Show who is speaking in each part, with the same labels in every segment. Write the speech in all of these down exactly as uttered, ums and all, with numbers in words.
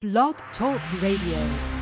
Speaker 1: Blog Talk Radio.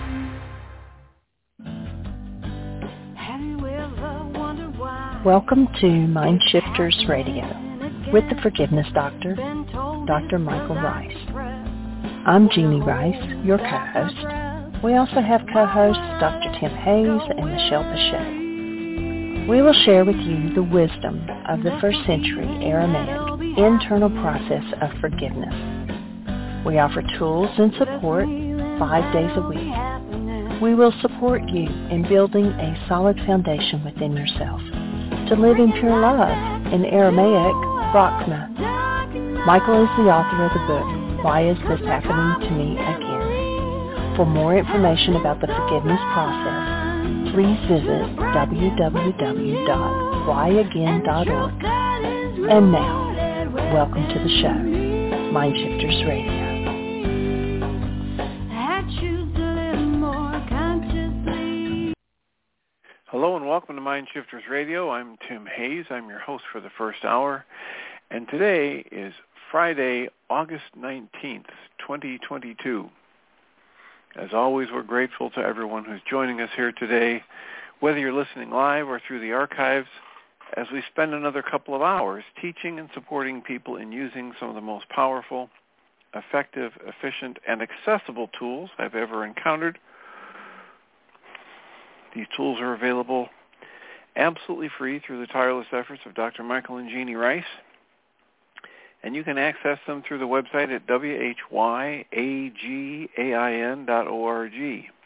Speaker 2: Welcome to Mind Shifters Radio with the Forgiveness Doctor, Doctor Michael Rice. I'm Jeannie Rice, your co-host. We also have co-hosts Doctor Tim Hayes and Michelle Bechet. We will share with you the wisdom of the first century Aramaic internal process of forgiveness. We offer tools and support five days a week. We will support you in building a solid foundation within yourself to live in pure love, in Aramaic, Rachma. Michael is the author of the book, Why Is This Happening to Me Again? For more information about the forgiveness process, please visit w w w dot why again dot org. And now, welcome to the show, Mind Shifters Radio.
Speaker 3: Hello and welcome to Mind Shifters Radio. I'm Tim Hayes. I'm your host for the first hour. And today is Friday, August nineteenth, twenty twenty-two. As always, we're grateful to everyone who's joining us here today, whether you're listening live or through the archives, as we spend another couple of hours teaching and supporting people in using some of the most powerful, effective, efficient, and accessible tools I've ever encountered. These tools are available absolutely free through the tireless efforts of Doctor Michael and Jeannie Rice. And you can access them through the website at w h y a g a i n dot org.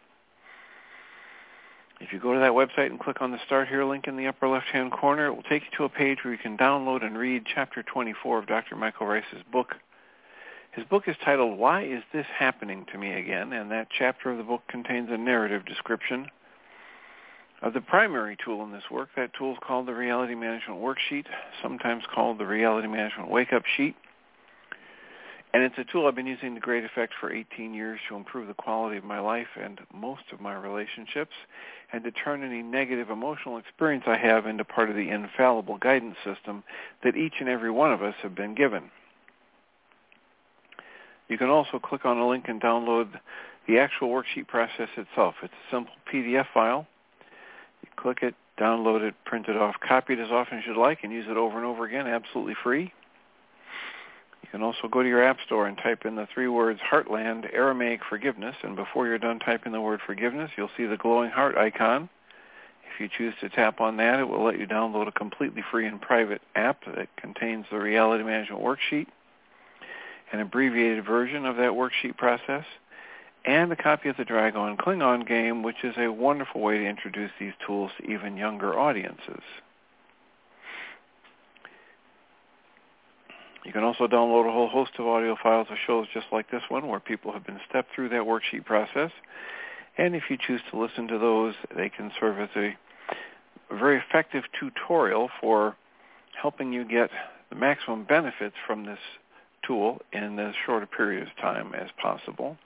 Speaker 3: If you go to that website and click on the Start Here link in the upper left-hand corner, it will take you to a page where you can download and read Chapter twenty-four of Doctor Michael Rice's book. His book is titled, Why Is This Happening to Me Again? And that chapter of the book contains a narrative description of the primary tool in this work. That tool is called the Reality Management Worksheet, sometimes called the Reality Management Wake-Up Sheet. And it's a tool I've been using to great effect for eighteen years to improve the quality of my life and most of my relationships, and to turn any negative emotional experience I have into part of the infallible guidance system that each and every one of us have been given. You can also click on a link and download the actual worksheet process itself. It's a simple P D F file. You click it, download it, print it off, copy it as often as you'd like, and use it over and over again, absolutely free. You can also go to your app store and type in the three words Heartland Aramaic Forgiveness, and before you're done typing the word forgiveness, you'll see the glowing heart icon. If you choose to tap on that, it will let you download a completely free and private app that contains the Reality Management Worksheet, an abbreviated version of that worksheet process, and a copy of the Dragon Klingon game, which is a wonderful way to introduce these tools to even younger audiences. You can also download a whole host of audio files of shows just like this one, where people have been stepped through that worksheet process. And if you choose to listen to those, they can serve as a very effective tutorial for helping you get the maximum benefits from this tool in as short a period of time as possible.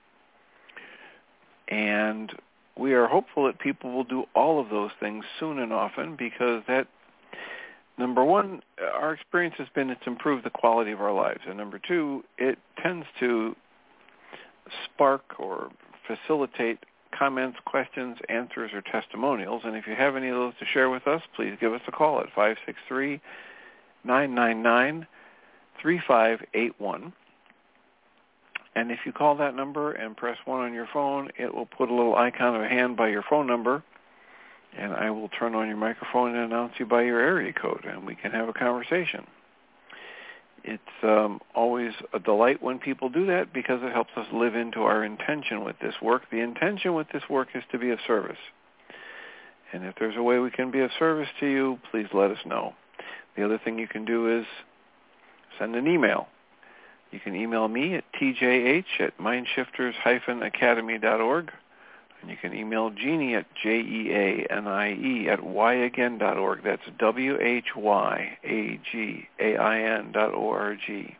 Speaker 3: And we are hopeful that people will do all of those things soon and often, because that, number one, our experience has been it's improved the quality of our lives. And number two, it tends to spark or facilitate comments, questions, answers, or testimonials. And if you have any of those to share with us, please give us a call at five six three, nine nine nine, three five eight one. And if you call that number and press one on your phone, it will put a little icon of a hand by your phone number, and I will turn on your microphone and announce you by your area code, and we can have a conversation. It's um, always a delight when people do that, because it helps us live into our intention with this work. The intention with this work is to be of service. And if there's a way we can be of service to you, please let us know. The other thing you can do is send an email. You can email me at t j h at mindshifters dash academy dot org, and you can email Jeannie at j e a n i e at why again dot org. That's w h y a g a i n dot o r g.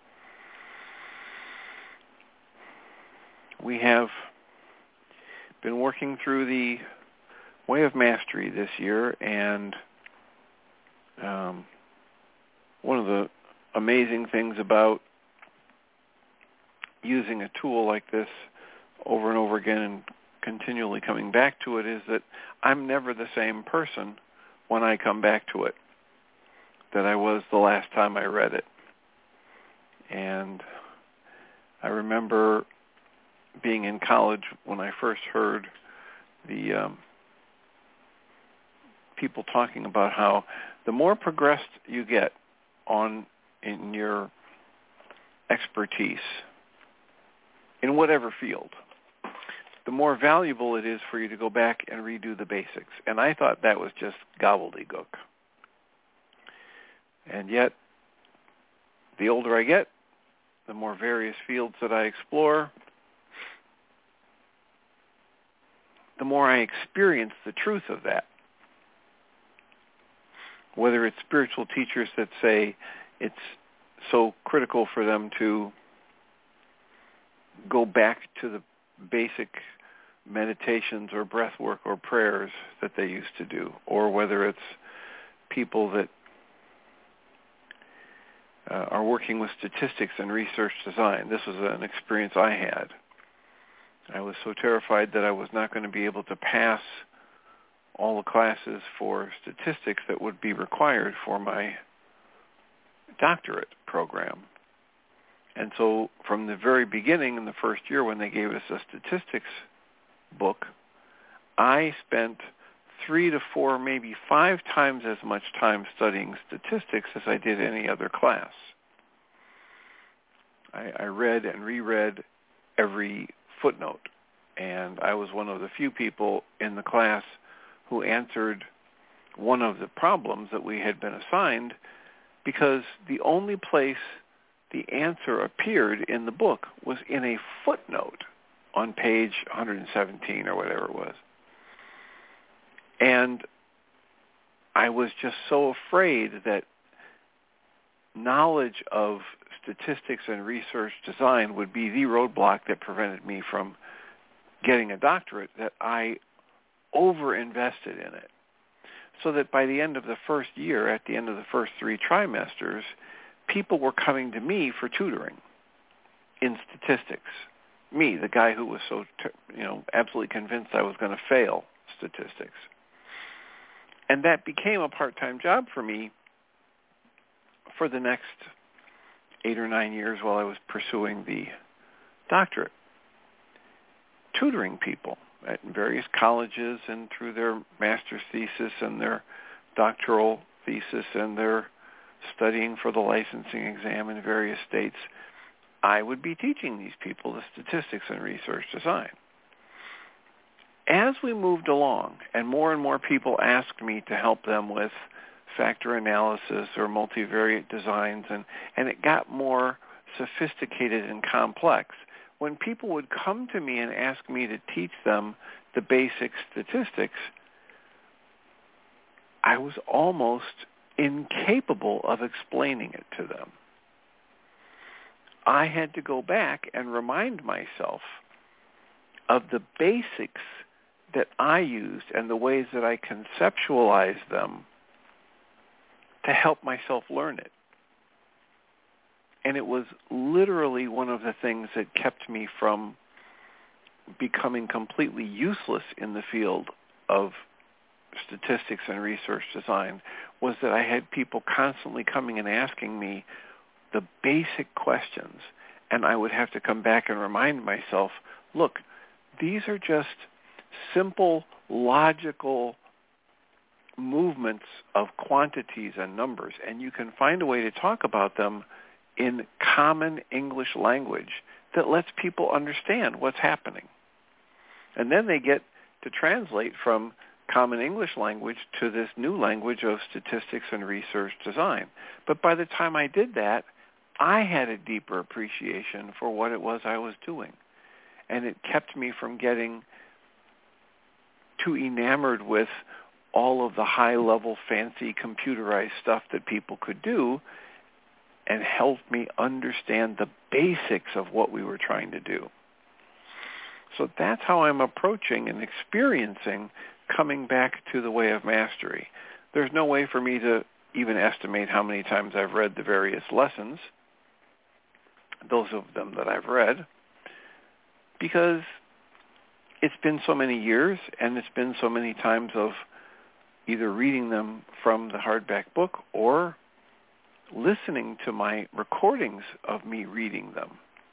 Speaker 3: We have been working through the Way of Mastery this year, and um, one of the amazing things about using a tool like this again and continually coming back to it is that I'm never the same person when I come back to it that I was the last time I read it. And I remember being in college when I first heard the um, people talking about how the more progressed you get on in your expertise in whatever field, the more valuable it is for you to go back and redo the basics. And I thought that was just gobbledygook. And yet, the older I get, the more various fields that I explore, the more I experience the truth of that. Whether it's spiritual teachers that say it's so critical for them to go back to the basic meditations or breath work or prayers that they used to do, or whether it's people that uh, are working with statistics and research design. This was an experience I had. I was so terrified that I was not going to be able to pass all the classes for statistics that would be required for my doctorate program. And so from the very beginning, in the first year when they gave us a statistics book, I spent three to four, maybe five times as much time studying statistics as I did any other class. I, I read and reread every footnote, and I was one of the few people in the class who answered one of the problems that we had been assigned, because the only place the answer appeared in the book was in a footnote on page one hundred seventeen or whatever it was. And I was just so afraid that knowledge of statistics and research design would be the roadblock that prevented me from getting a doctorate that I over-invested in it. So that by the end of the first year, at the end of the first three trimesters, people were coming to me for tutoring in statistics. Me, the guy who was so, you know, absolutely convinced I was going to fail statistics. And that became a part-time job for me for the next eight or nine years while I was pursuing the doctorate, tutoring people at various colleges and through their master's thesis and their doctoral thesis and their studying for the licensing exam in various states. I would be teaching these people the statistics and research design. As we moved along and more and more people asked me to help them with factor analysis or multivariate designs, and, and it got more sophisticated and complex, when people would come to me and ask me to teach them the basic statistics, I was almost incapable of explaining it to them. I had to go back and remind myself of the basics that I used and the ways that I conceptualized them to help myself learn it. And it was literally one of the things that kept me from becoming completely useless in the field of statistics and research design, was that I had people constantly coming and asking me the basic questions, and I would have to come back and remind myself, look, these are just simple, logical movements of quantities and numbers, and you can find a way to talk about them in common English language that lets people understand what's happening. And then they get to translate from common English language to this new language of statistics and research design. But by the time I did that, I had a deeper appreciation for what it was I was doing. And it kept me from getting too enamored with all of the high-level, fancy, computerized stuff that people could do, and helped me understand the basics of what we were trying to do. So that's how I'm approaching and experiencing coming back to the way of mastery. There's no way for me to even estimate how many times I've read the various lessons, those of them that I've read, because it's been so many years, and it's been so many times of either reading them from the hardback book or listening to my recordings of me reading them.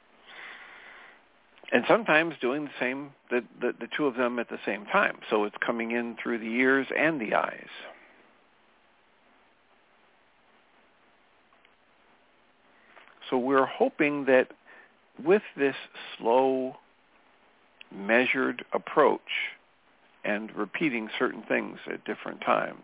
Speaker 3: And sometimes doing the same, the, the, the two of them at the same time. So it's coming in through the ears and the eyes. So we're hoping that with this slow, measured approach and repeating certain things at different times,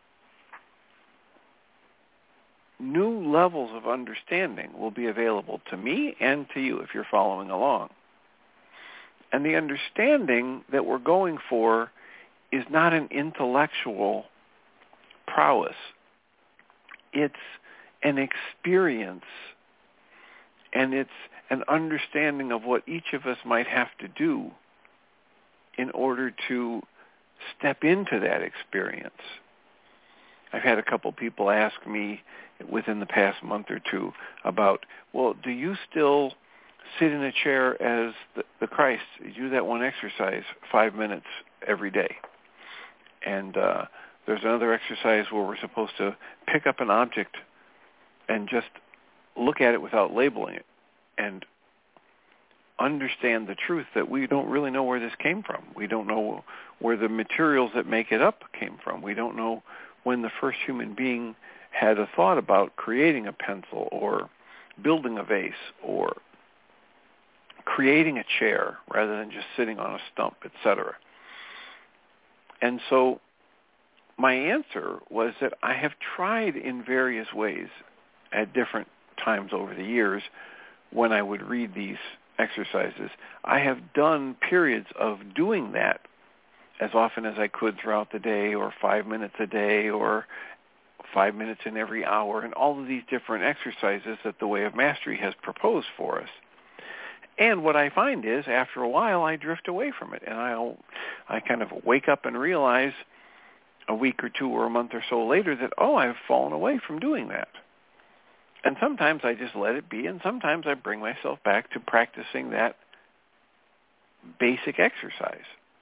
Speaker 3: new levels of understanding will be available to me and to you if you're following along. And the understanding that we're going for is not an intellectual prowess. It's an experience, and it's an understanding of what each of us might have to do in order to step into that experience. I've had a couple people ask me within the past month or two about, well, do you still sit in a chair as the, the Christ? You do that one exercise five minutes every day. And uh, there's another exercise where we're supposed to pick up an object and just look at it without labeling it and understand the truth that we don't really know where this came from. We don't know where the materials that make it up came from. We don't know when the first human being had a thought about creating a pencil or building a vase or creating a chair rather than just sitting on a stump, et cetera. And so my answer was that I have tried in various ways at different times over the years when I would read these exercises. I have done periods of doing that as often as I could throughout the day, or five minutes a day, or five minutes in every hour, and all of these different exercises that the Way of Mastery has proposed for us. And what I find is, after a while, I drift away from it, and I'll, I kind of wake up and realize a week or two or a month or so later that, oh, I've fallen away from doing that. And sometimes I just let it be, and sometimes I bring myself back to practicing that basic exercise.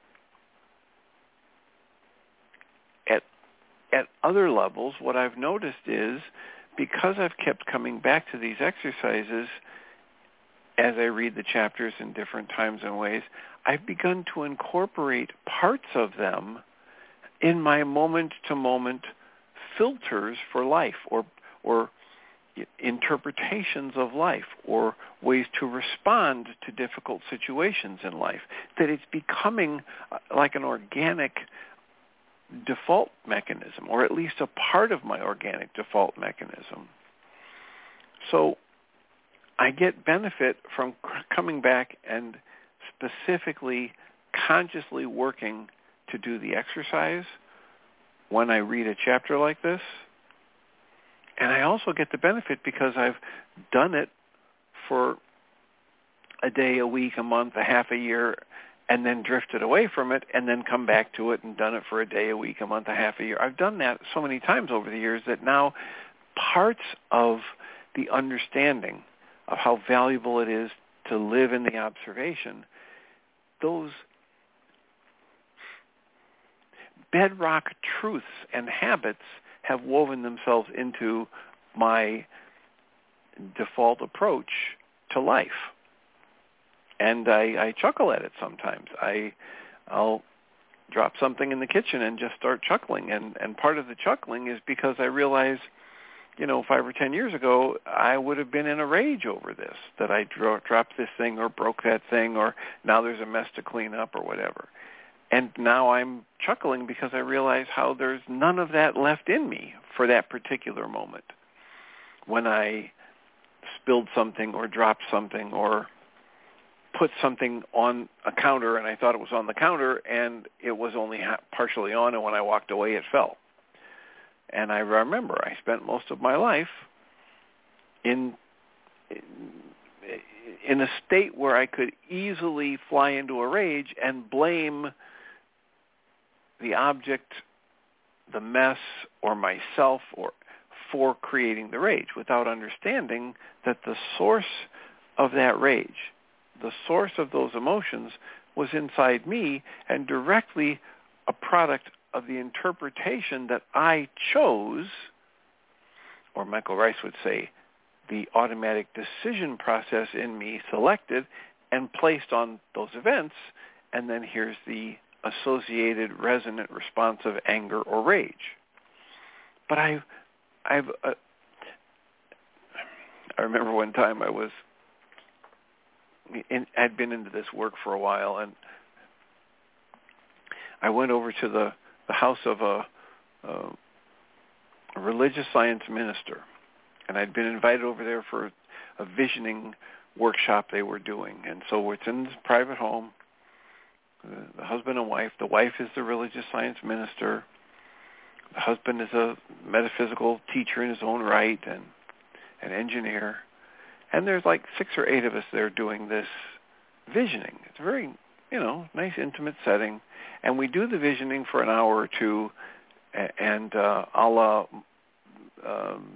Speaker 3: At, at other levels, what I've noticed is, because I've kept coming back to these exercises as I read the chapters in different times and ways, I've begun to incorporate parts of them in my moment-to-moment filters for life, or or interpretations of life, or ways to respond to difficult situations in life, that it's becoming like an organic default mechanism, or at least a part of my organic default mechanism. So I get benefit from coming back and specifically, consciously working to do the exercise when I read a chapter like this. And I also get the benefit because I've done it for a day, a week, a month, a half a year, and then drifted away from it, and then come back to it and done it for a day, a week, a month, a half a year. I've done that so many times over the years that now parts of the understanding of how valuable it is to live in the observation, those bedrock truths and habits have woven themselves into my default approach to life. And I, I chuckle at it sometimes. I, I'll drop something in the kitchen and just start chuckling. And, and part of the chuckling is because I realize, you know, five or ten years ago, I would have been in a rage over this, that I dro- dropped this thing or broke that thing, or now there's a mess to clean up or whatever. And now I'm chuckling because I realize how there's none of that left in me for that particular moment. When I spilled something or dropped something or put something on a counter and I thought it was on the counter and it was only ha- partially on, and when I walked away it fell. And I remember I spent most of my life in in a state where I could easily fly into a rage and blame the object, the mess, or myself or for creating the rage, without understanding that the source of that rage the source of those emotions was inside me and directly a product of the interpretation that I chose, or Michael Rice would say, the automatic decision process in me selected and placed on those events, and then here's the associated resonant response of anger or rage. But I've, I've, uh, I remember one time I was, in, I'd been into this work for a while, and I went over to the, the house of a, a, a religious science minister, and I'd been invited over there for a visioning workshop they were doing. And so it's in this private home, the, the husband and wife. The wife is the religious science minister. The husband is a metaphysical teacher in his own right and an engineer. And there's like six or eight of us there doing this visioning. It's a very, you know, nice, intimate setting. And we do the visioning for an hour or two, and uh, a la um,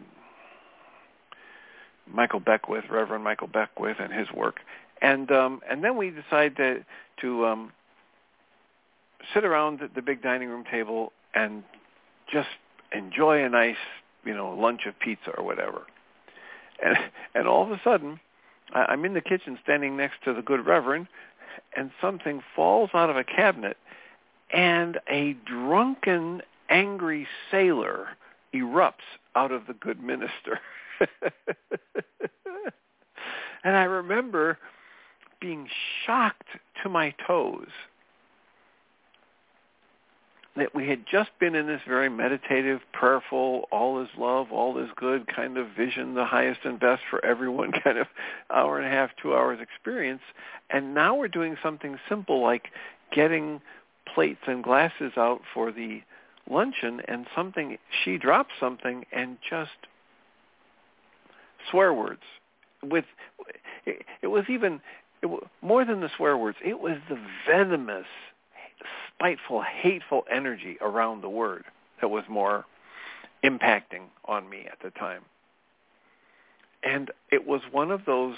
Speaker 3: Michael Beckwith, Reverend Michael Beckwith, and his work. And um, and then we decide to, to um, sit around the, the big dining room table and just enjoy a nice, you know, lunch of pizza or whatever. And and all of a sudden, I'm in the kitchen standing next to the good Reverend, and something falls out of a cabinet, and a drunken, angry sailor erupts out of the good minister. And I remember being shocked to my toes that we had just been in this very meditative, prayerful, all is love, all is good kind of vision, the highest and best for everyone kind of hour and a half, two hours experience. And now we're doing something simple like getting plates and glasses out for the luncheon, and something, she dropped something and just swear words. With it, it was even it was, more than the swear words. It was the venomous, spiteful, hateful energy around the word that was more impacting on me at the time. And it was one of those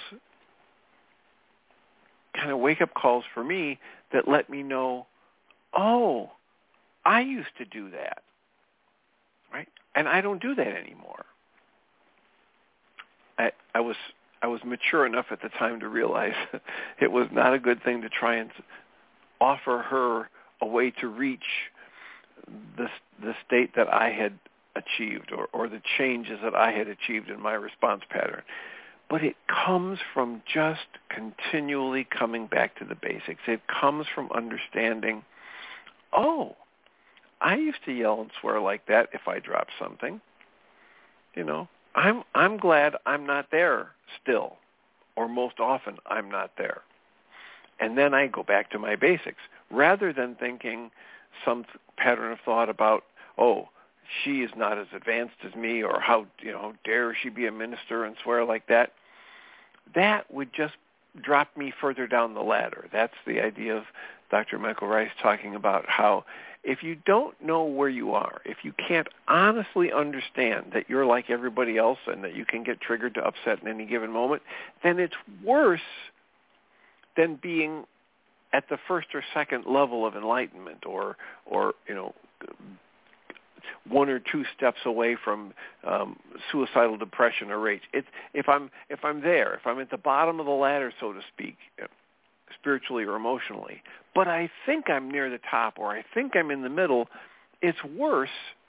Speaker 3: kind of wake-up calls for me that let me know, oh, I used to do that, right? And I don't do that anymore. I, I was I was mature enough at the time to realize it was not a good thing to try and offer her a way to reach the the state that I had achieved, or, or the changes that I had achieved in my response pattern. But it comes from just continually coming back to the basics. It comes from understanding, oh, I used to yell and swear like that if I dropped something. You know, I'm I'm glad I'm not there still, or most often I'm not there. And then I go back to my basics, rather than thinking some th- pattern of thought about, oh, she is not as advanced as me, or how, you know, dare she be a minister and swear like that. That would just drop me further down the ladder. That's the idea of Doctor Michael Rice talking about how if you don't know where you are, if you can't honestly understand that you're like everybody else and that you can get triggered to upset in any given moment, then it's worse than being at the first or second level of enlightenment, or, or you know, one or two steps away from um, suicidal depression or rage. It's, if I'm if I'm there, if I'm at the bottom of the ladder, so to speak, spiritually or emotionally, but I think I'm near the top, or I think I'm in the middle, it's worse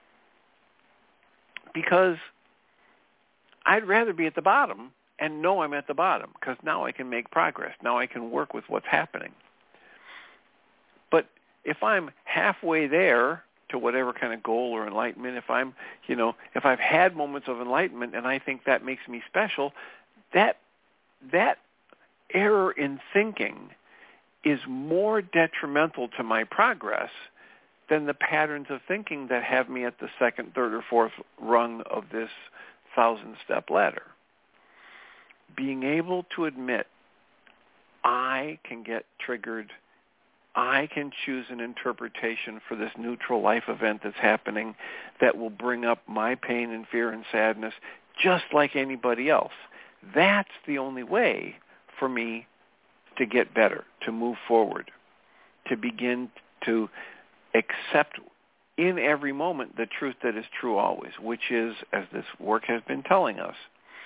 Speaker 3: because I'd rather be at the bottom and know I'm at the bottom, because now I can make progress. Now I can work with what's happening. But if I'm halfway there to whatever kind of goal or enlightenment, if I'm, you know, if I've had moments of enlightenment and I think that makes me special, that that error in thinking is more detrimental to my progress than the patterns of thinking that have me at the second, third, or fourth rung of this thousand-step ladder. Being able to admit, I can get triggered, I can choose an interpretation for this neutral life event that's happening that will bring up my pain and fear and sadness just like anybody else. That's the only way for me to get better, to move forward, to begin to accept in every moment the truth that is true always, which is, as this work has been telling us,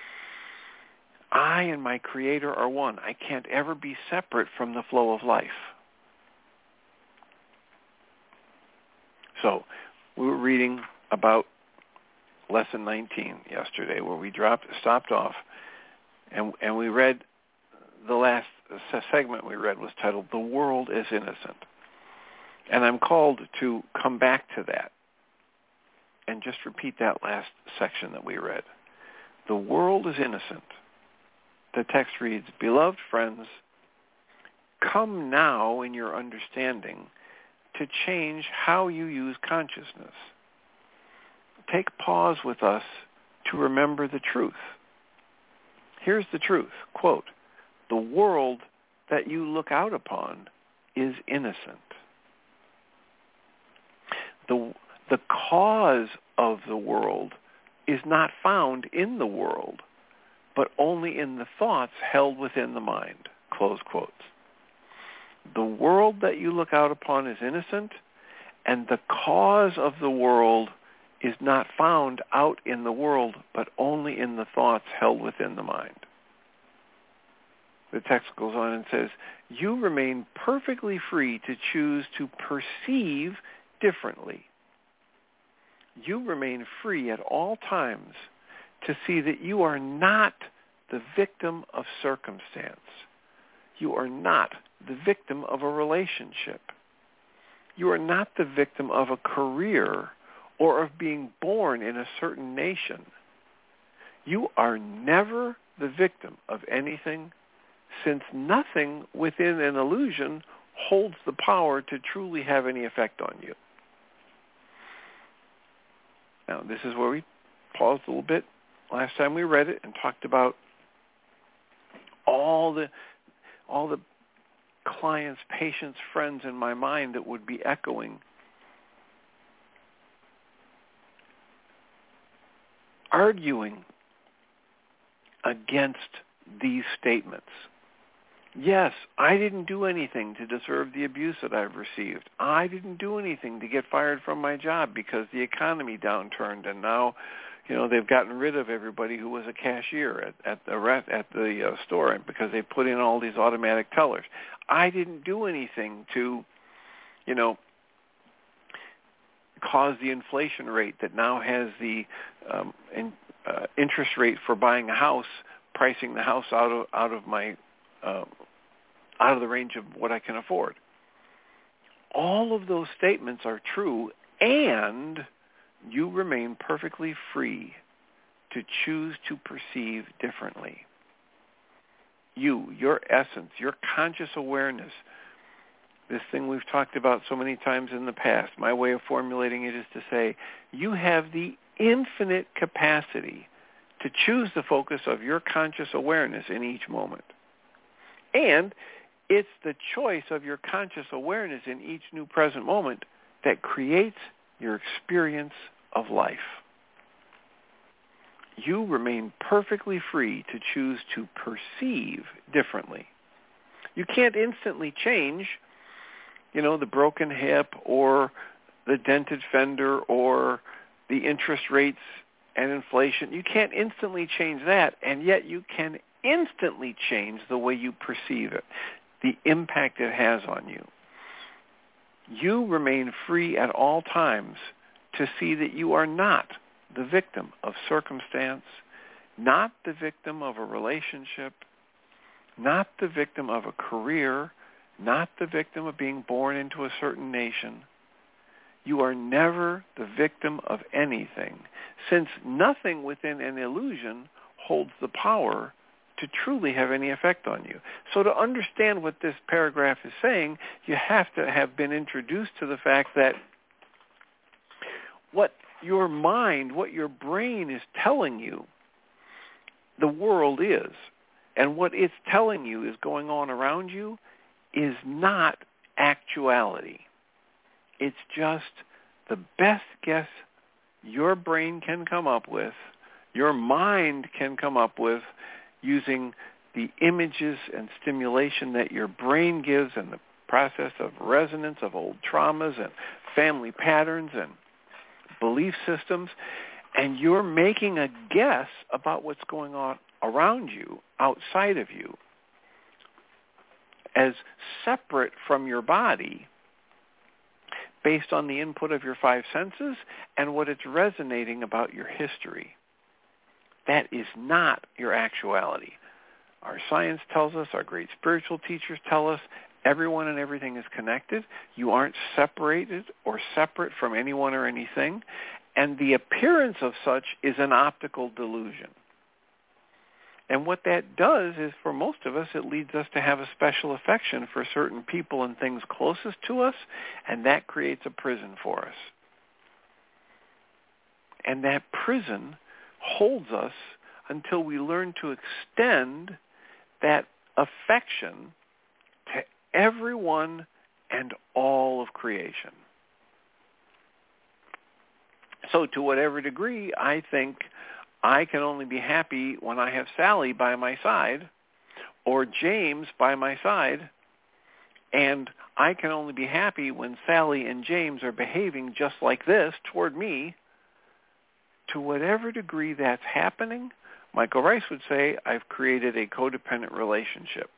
Speaker 3: I and my Creator are one. I can't ever be separate from the flow of life. So we were reading about lesson nineteen yesterday, where we dropped, stopped off, and, and we read, the last segment we read was titled, "The World is Innocent." And I'm called to come back to that and just repeat that last section that we read. The world is innocent. The text reads, "Beloved friends, come now in your understanding to change how you use consciousness. Take pause with us to remember the truth." Here's the truth, quote, "The world that you look out upon is innocent. The, the cause of the world is not found in the world, but only in the thoughts held within the mind," close quotes. The world that you look out upon is innocent, and the cause of the world is not found out in the world, but only in the thoughts held within the mind. The text goes on and says, "You remain perfectly free to choose to perceive differently. You remain free at all times to see that you are not the victim of circumstance. You are not the victim of a relationship. You are not the victim of a career or of being born in a certain nation. You are never the victim of anything, since nothing within an illusion holds the power to truly have any effect on you." Now, this is where we paused a little bit last time we read it and talked about all the all the clients, patients, friends in my mind that would be echoing, arguing against these statements. Yes, I didn't do anything to deserve the abuse that I've received. I didn't do anything to get fired from my job because the economy downturned, and now, you know, they've gotten rid of everybody who was a cashier at, at the rest, at the uh, store because they put in all these automatic tellers. I didn't do anything to, you know, cause the inflation rate that now has the um, in, uh, interest rate for buying a house, pricing the house out of out of my uh, out of the range of what I can afford. All of those statements are true, and you remain perfectly free to choose to perceive differently. You, your essence, your conscious awareness, this thing we've talked about so many times in the past, my way of formulating it is to say, you have the infinite capacity to choose the focus of your conscious awareness in each moment. And it's the choice of your conscious awareness in each new present moment that creates your experience of life. You remain perfectly free to choose to perceive differently. You can't instantly change, you know, the broken hip or the dented fender or the interest rates and inflation. You can't instantly change that, and yet you can instantly change the way you perceive it, the impact it has on you. You remain free at all times to see that you are not the victim of circumstance, not the victim of a relationship, not the victim of a career, not the victim of being born into a certain nation. You are never the victim of anything, since nothing within an illusion holds the power to truly have any effect on you. So to understand what this paragraph is saying, you have to have been introduced to the fact that what your mind, what your brain is telling you, the world is, and what it's telling you is going on around you, is not actuality. It's just the best guess your brain can come up with, your mind can come up with, using the images and stimulation that your brain gives and the process of resonance of old traumas and family patterns and belief systems, and you're making a guess about what's going on around you, outside of you, as separate from your body based on the input of your five senses and what it's resonating about your history. That is not your actuality. Our science tells us, our great spiritual teachers tell us, everyone and everything is connected. You aren't separated or separate from anyone or anything. And the appearance of such is an optical delusion. And what that does is, for most of us, it leads us to have a special affection for certain people and things closest to us, and that creates a prison for us. And that prison holds us until we learn to extend that affection to everyone and all of creation. So to whatever degree I think I can only be happy when I have Sally by my side or James by my side, and I can only be happy when Sally and James are behaving just like this toward me, to whatever degree that's happening, Michael Rice would say, I've created a codependent relationship.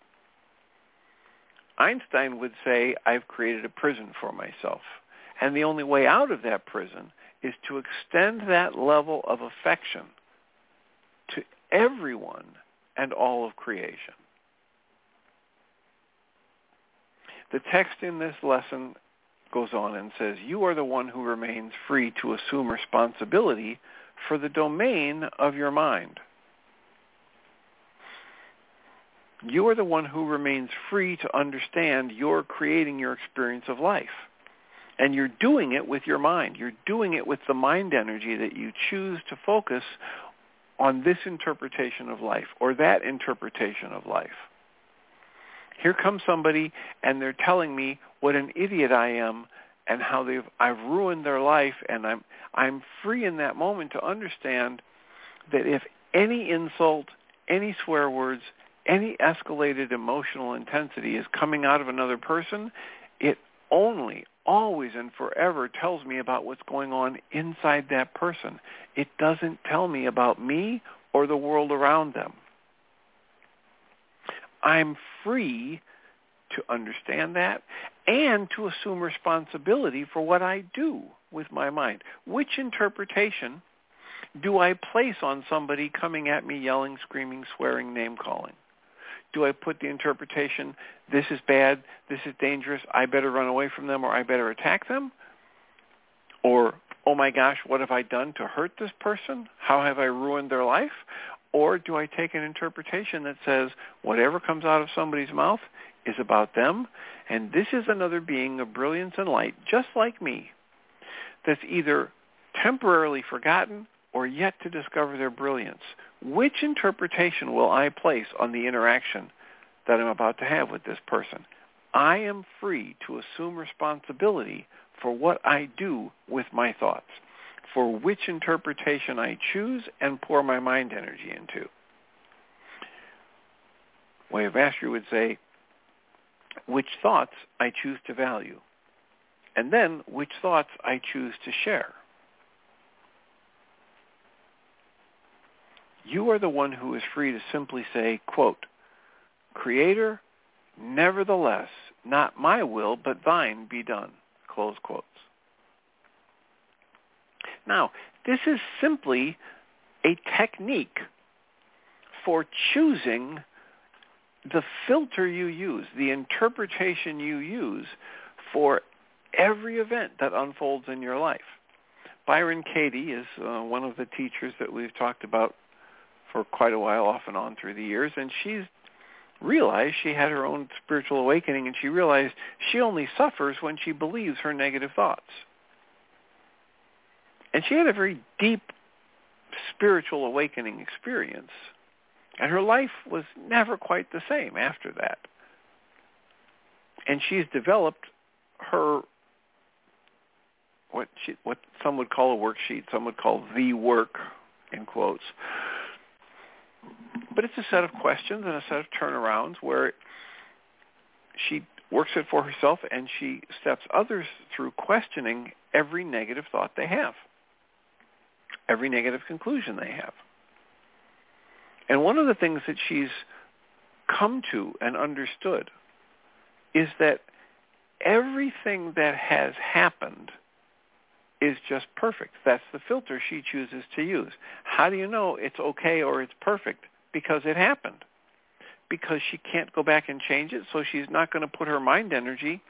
Speaker 3: Einstein would say, I've created a prison for myself. And the only way out of that prison is to extend that level of affection to everyone and all of creation. The text in this lesson goes on and says, you are the one who remains free to assume responsibility for the domain of your mind. You are the one who remains free to understand you're creating your experience of life. And you're doing it with your mind. You're doing it with the mind energy that you choose to focus on this interpretation of life or that interpretation of life. Here comes somebody and they're telling me what an idiot I am and how they've I've ruined their life, and I'm I'm free in that moment to understand that if any insult, any swear words, any escalated emotional intensity is coming out of another person, it only, always and forever tells me about what's going on inside that person. It doesn't tell me about me or the world around them. I'm free to understand that and to assume responsibility for what I do with my mind. Which interpretation do I place on somebody coming at me yelling, screaming, swearing, name-calling? Do I put the interpretation, this is bad, this is dangerous, I better run away from them or I better attack them? Or, oh my gosh, what have I done to hurt this person? How have I ruined their life? Or do I take an interpretation that says whatever comes out of somebody's mouth is about them, and this is another being of brilliance and light, just like me, that's either temporarily forgotten or yet to discover their brilliance? Which interpretation will I place on the interaction that I'm about to have with this person? I am free to assume responsibility for what I do with my thoughts, for which interpretation I choose and pour my mind energy into. Way of Mastery would say, which thoughts I choose to value, and then which thoughts I choose to share. You are the one who is free to simply say, quote, Creator, nevertheless, not my will, but thine be done, close quotes. Now, this is simply a technique for choosing the filter you use, the interpretation you use for every event that unfolds in your life. Byron Katie is uh, one of the teachers that we've talked about for quite a while, off and on through the years, and she's realized she had her own spiritual awakening, and she realized she only suffers when she believes her negative thoughts. And she had a very deep spiritual awakening experience, and her life was never quite the same after that. And she's developed her, what she, what some would call a worksheet, some would call the work, in quotes, But it's a set of questions and a set of turnarounds where she works it for herself and she steps others through questioning every negative thought they have, every negative conclusion they have. And one of the things that she's come to and understood is that everything that has happened is just perfect. That's the filter she chooses to use. How do you know it's okay or it's perfect? Because it happened. Because she can't go back and change it, so she's not going to put her mind energy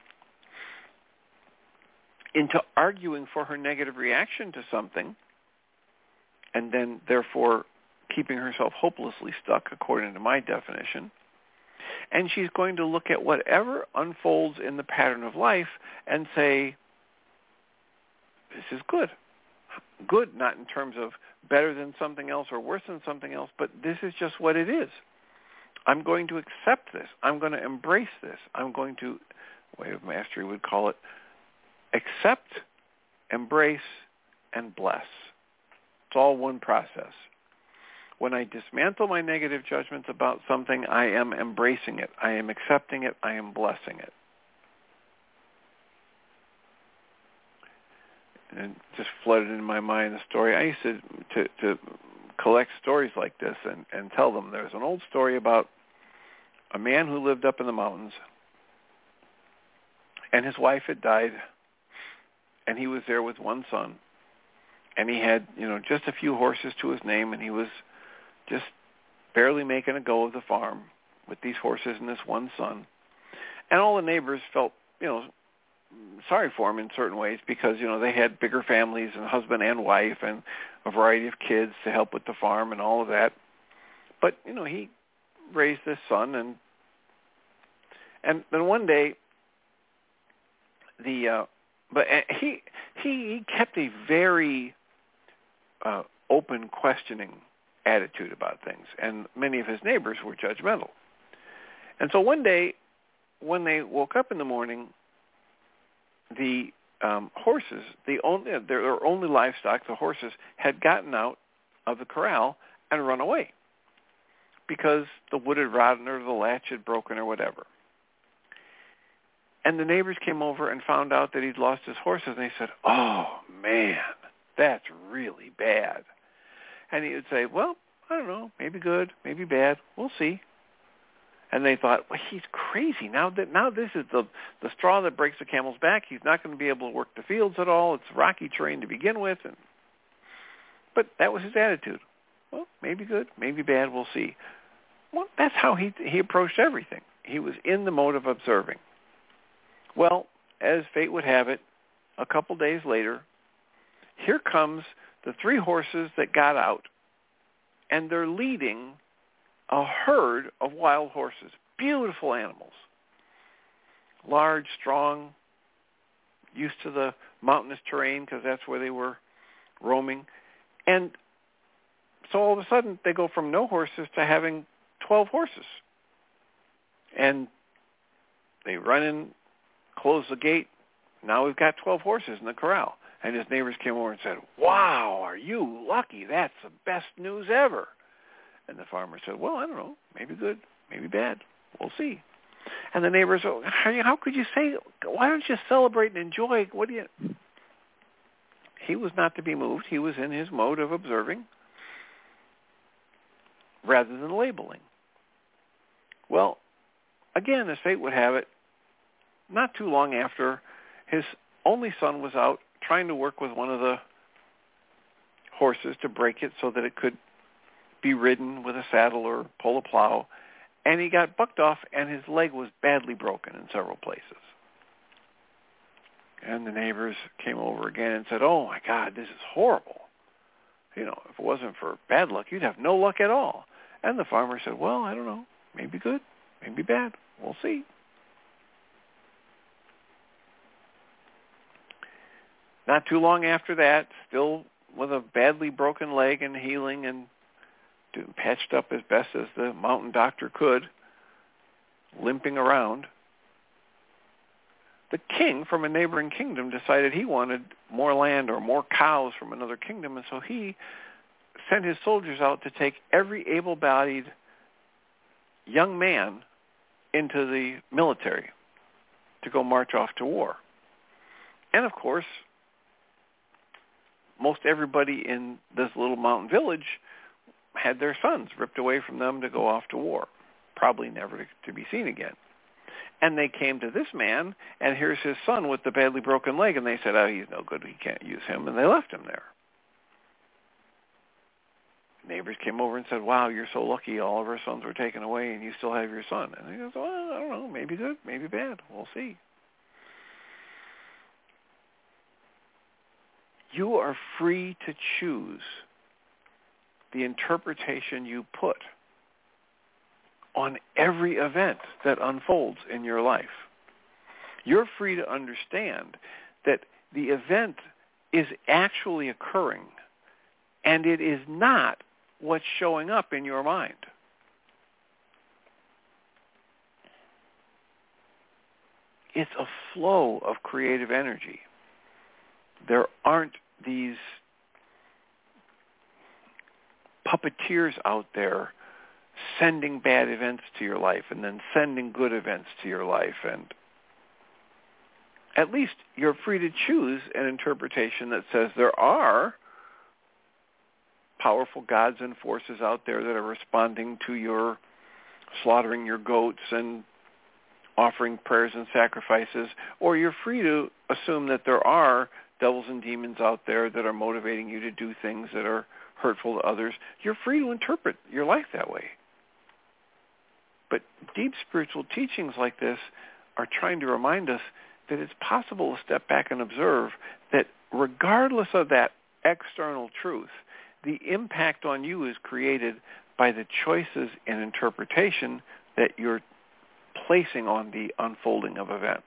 Speaker 3: into arguing for her negative reaction to something and then therefore keeping herself hopelessly stuck, according to my definition. And she's going to look at whatever unfolds in the pattern of life and say, this is good. Good, not in terms of better than something else or worse than something else, but this is just what it is. I'm going to accept this. I'm going to embrace this. I'm going to, Way of Mastery would call it, accept, embrace, and bless. It's all one process. When I dismantle my negative judgments about something, I am embracing it. I am accepting it. I am blessing it. And it just flooded into my mind the story. I used to, to, to collect stories like this and, and tell them. There's an old story about a man who lived up in the mountains, and his wife had died, and he was there with one son, and he had, you know, just a few horses to his name, and he was just barely making a go of the farm with these horses and this one son. And all the neighbors felt, you know, sorry for him in certain ways because, you know, they had bigger families and husband and wife and a variety of kids to help with the farm and all of that. But, you know, he raised this son, and and then one day the uh, but he he he kept a very uh, open, questioning attitude about things, and many of his neighbors were judgmental. And so one day, when they woke up in the morning, the um, horses, the only their only livestock, the horses, had gotten out of the corral and run away because the wood had rotted or the latch had broken or whatever. And the neighbors came over and found out that he'd lost his horses, and they said, "Oh, man, that's really bad." And he would say, "Well, I don't know, maybe good, maybe bad, we'll see." And they thought, well, he's crazy. Now that now this is the, the straw that breaks the camel's back. He's not going to be able to work the fields at all. It's rocky terrain to begin with. And, but that was his attitude. Well, maybe good, maybe bad, we'll see. Well, that's how he he approached everything. He was in the mode of observing. Well, as fate would have it, a couple days later, here comes the three horses that got out, and they're leading a herd of wild horses, beautiful animals, large, strong, used to the mountainous terrain because that's where they were roaming. And so all of a sudden they go from no horses to having twelve horses. And they run in, close the gate. Now we've got twelve horses in the corral. And his neighbors came over and said, "Wow, are you lucky? That's the best news ever." And the farmer said, "Well, I don't know, maybe good, maybe bad. We'll see." And the neighbors said, "How could you say, why don't you celebrate and enjoy? What do you?" He was not to be moved. He was in his mode of observing rather than labeling. Well, again, as fate would have it, not too long after, his only son was out trying to work with one of the horses to break it so that it could be ridden with a saddle or pull a plow, and he got bucked off, and his leg was badly broken in several places. And the neighbors came over again and said, "Oh, my God, this is horrible. You know, if it wasn't for bad luck, you'd have no luck at all." And the farmer said, "Well, I don't know, maybe good, maybe bad. We'll see." Not too long after that, still with a badly broken leg and healing and patched up as best as the mountain doctor could, limping around, the king from a neighboring kingdom decided he wanted more land or more cows from another kingdom, and so he sent his soldiers out to take every able-bodied young man into the military to go march off to war. And of course, most everybody in this little mountain village had their sons ripped away from them to go off to war, probably never to, to be seen again. And they came to this man, and here's his son with the badly broken leg, and they said, oh, he's no good, we can't use him, and they left him there. Neighbors came over and said, wow, you're so lucky, all of our sons were taken away, and you still have your son. And he goes, well, I don't know, maybe good, maybe bad, we'll see. You are free to choose the interpretation you put on every event that unfolds in your life. You're free to understand that the event is actually occurring, and it is not what's showing up in your mind. It's a flow of creative energy. There aren't these puppeteers out there sending bad events to your life and then sending good events to your life. And at least you're free to choose an interpretation that says there are powerful gods and forces out there that are responding to your slaughtering your goats and offering prayers and sacrifices, or you're free to assume that there are devils and demons out there that are motivating you to do things that are hurtful to others. You're free to interpret your life that way. But deep spiritual teachings like this are trying to remind us that it's possible to step back and observe that regardless of that external truth, the impact on you is created by the choices and interpretation that you're placing on the unfolding of events.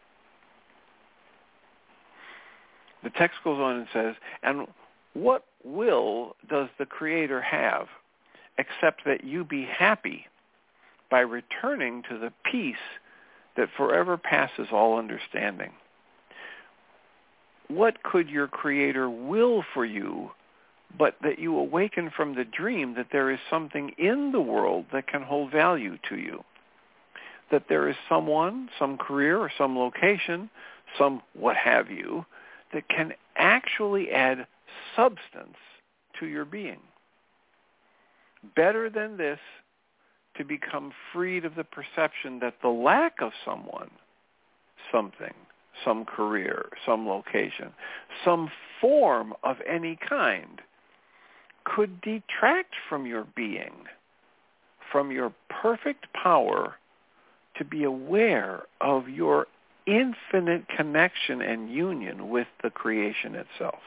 Speaker 3: The text goes on and says, and what will does the Creator have except that you be happy by returning to the peace that forever passes all understanding? What could your Creator will for you but that you awaken from the dream that there is something in the world that can hold value to you? That there is someone, some career or some location, some what have you, that can actually add substance to your being. Better than this, to become freed of the perception that the lack of someone, something, some career, some location, some form of any kind could detract from your being, from your perfect power to be aware of your infinite connection and union with the creation itself.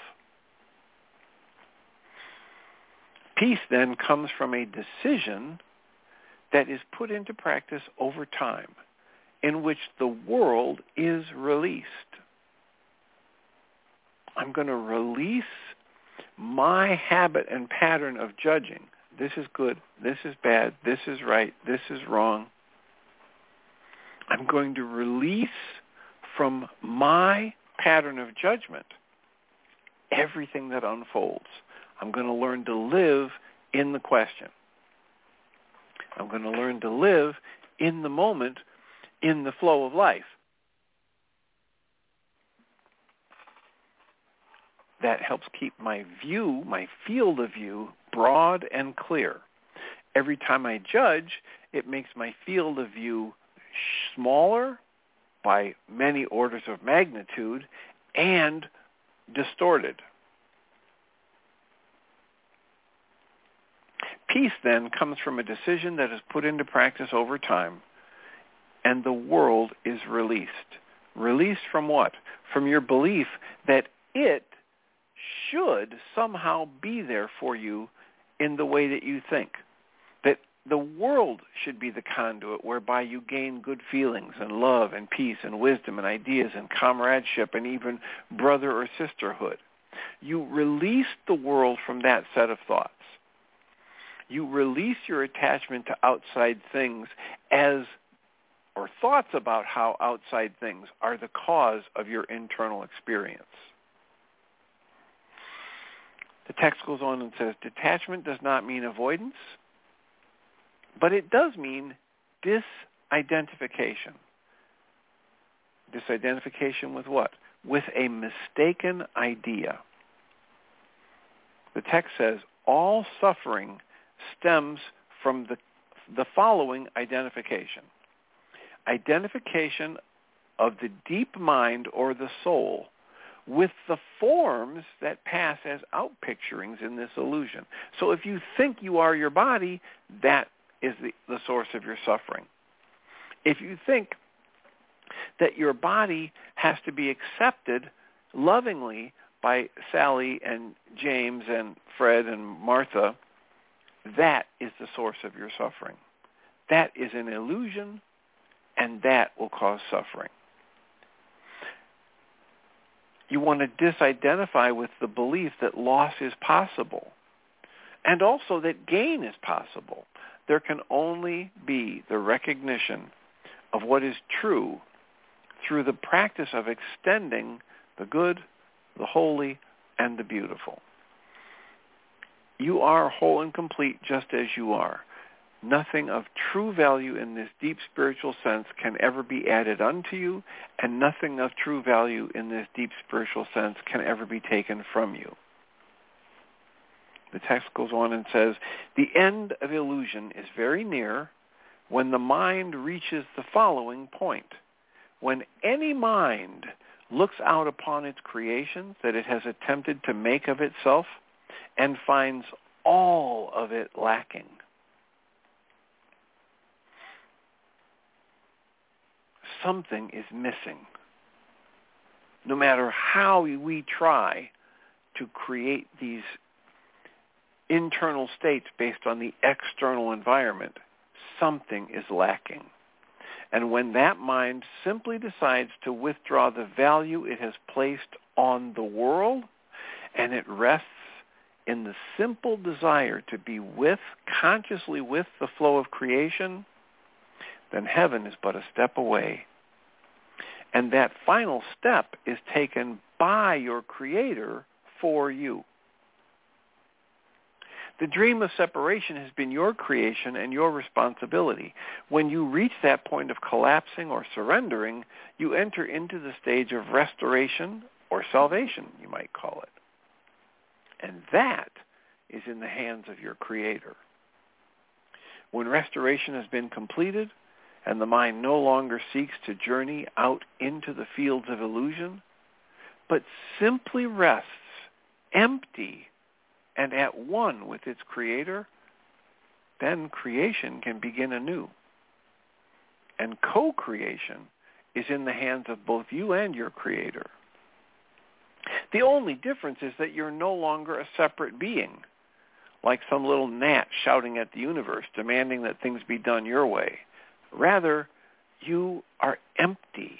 Speaker 3: Peace then comes from a decision that is put into practice over time, in which the world is released. I'm going to release my habit and pattern of judging. This is good, this is bad, this is right, this is wrong. I'm going to release from my pattern of judgment everything that unfolds. I'm going to learn to live in the question. I'm going to learn to live in the moment, in the flow of life. That helps keep my view, my field of view, broad and clear. Every time I judge, it makes my field of view smaller by many orders of magnitude and distorted. Peace then comes from a decision that is put into practice over time, and the world is released. Released from what? From your belief that it should somehow be there for you in the way that you think. That the world should be the conduit whereby you gain good feelings and love and peace and wisdom and ideas and comradeship and even brother or sisterhood. You release the world from that set of thoughts. You release your attachment to outside things as, or thoughts about how outside things are the cause of your internal experience. The text goes on and says, detachment does not mean avoidance, But it does mean disidentification. Disidentification with what? With a mistaken idea. The text says, all suffering stems from the, the following identification. Identification of the deep mind or the soul with the forms that pass as outpicturings in this illusion. So if you think you are your body, that is the, the source of your suffering. If you think that your body has to be accepted lovingly by Sally and James and Fred and Martha, that is the source of your suffering. That is an illusion, and that will cause suffering. You want to disidentify with the belief that loss is possible, and also that gain is possible. There can only be the recognition of what is true through the practice of extending the good, the holy, and the beautiful. You are whole and complete just as you are. Nothing of true value in this deep spiritual sense can ever be added unto you, and nothing of true value in this deep spiritual sense can ever be taken from you. The text goes on and says, the end of illusion is very near when the mind reaches the following point. When any mind looks out upon its creations that it has attempted to make of itself and finds all of it lacking. Something is missing. No matter how we try to create these internal states based on the external environment, something is lacking. And when that mind simply decides to withdraw the value it has placed on the world, and it rests in the simple desire to be with, consciously with the flow of creation, then heaven is but a step away. And that final step is taken by your Creator for you. The dream of separation has been your creation and your responsibility. When you reach that point of collapsing or surrendering, you enter into the stage of restoration or salvation, you might call it. And that is in the hands of your Creator. When restoration has been completed and the mind no longer seeks to journey out into the fields of illusion, but simply rests empty and at one with its Creator, then creation can begin anew. And co-creation is in the hands of both you and your Creator. The only difference is that you're no longer a separate being, like some little gnat shouting at the universe, demanding that things be done your way. Rather, you are empty.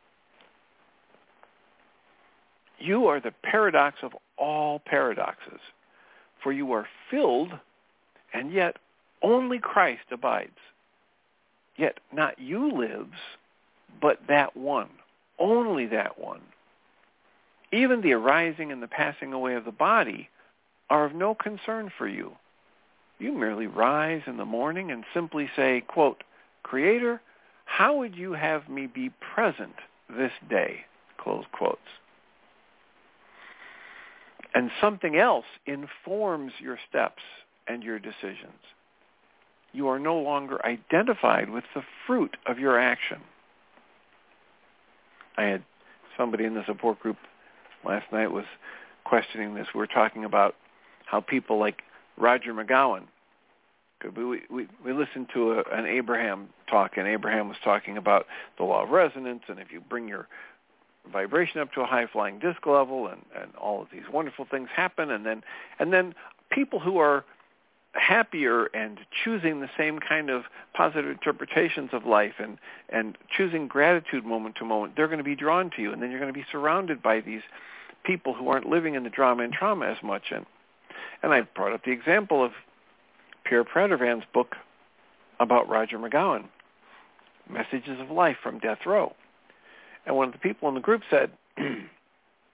Speaker 3: You are the paradox of all paradoxes, for you are filled, and yet only Christ abides. Yet not you lives, but that one, only that one. Even the arising and the passing away of the body are of no concern for you. You merely rise in the morning and simply say, quote, Creator, how would you have me be present this day? Close quotes. And something else informs your steps and your decisions. You are no longer identified with the fruit of your action. I had somebody in the support group last night was questioning this. We were talking about how people like Roger McGowan, we, we, we listened to a, an Abraham talk, and Abraham was talking about the law of resonance, and if you bring your vibration up to a high-flying disc level, and, and all of these wonderful things happen, and then and then people who are happier and choosing the same kind of positive interpretations of life and, and choosing gratitude moment to moment, they're going to be drawn to you, and then you're going to be surrounded by these people who aren't living in the drama and trauma as much. And, and I brought up the example of Pierre Pradervan's book about Roger McGowan, Messages of Life from Death Row. And one of the people in the group said,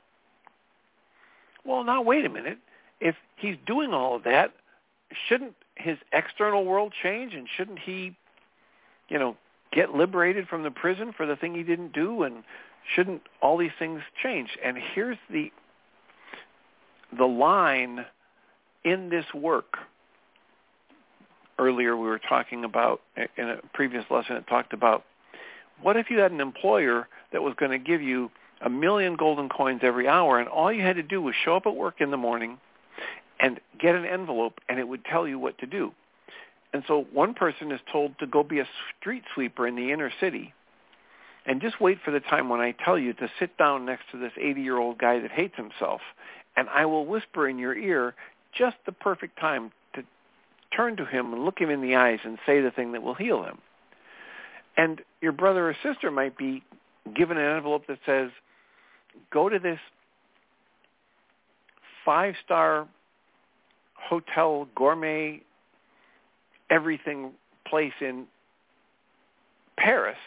Speaker 3: well, now wait a minute. If he's doing all of that, shouldn't his external world change? And shouldn't he, you know, get liberated from the prison for the thing he didn't do? And shouldn't all these things change? And here's the the line in this work. Earlier we were talking about, in a previous lesson, it talked about, what if you had an employer that was going to give you a million golden coins every hour, and all you had to do was show up at work in the morning and get an envelope, and it would tell you what to do. And so one person is told to go be a street sweeper in the inner city, and just wait for the time when I tell you to sit down next to this eighty-year-old guy that hates himself, and I will whisper in your ear just the perfect time to turn to him and look him in the eyes and say the thing that will heal him. And your brother or sister might be given an envelope that says, go to this five-star hotel, gourmet, everything place in Paris.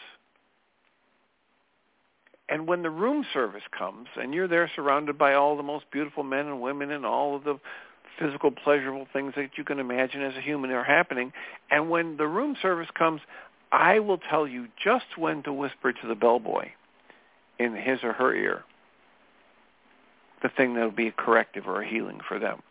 Speaker 3: And when the room service comes and you're there surrounded by all the most beautiful men and women and all of the physical pleasurable things that you can imagine as a human are happening, and when the room service comes, I will tell you just when to whisper to the bellboy in his or her ear the thing that will be a corrective or a healing for them.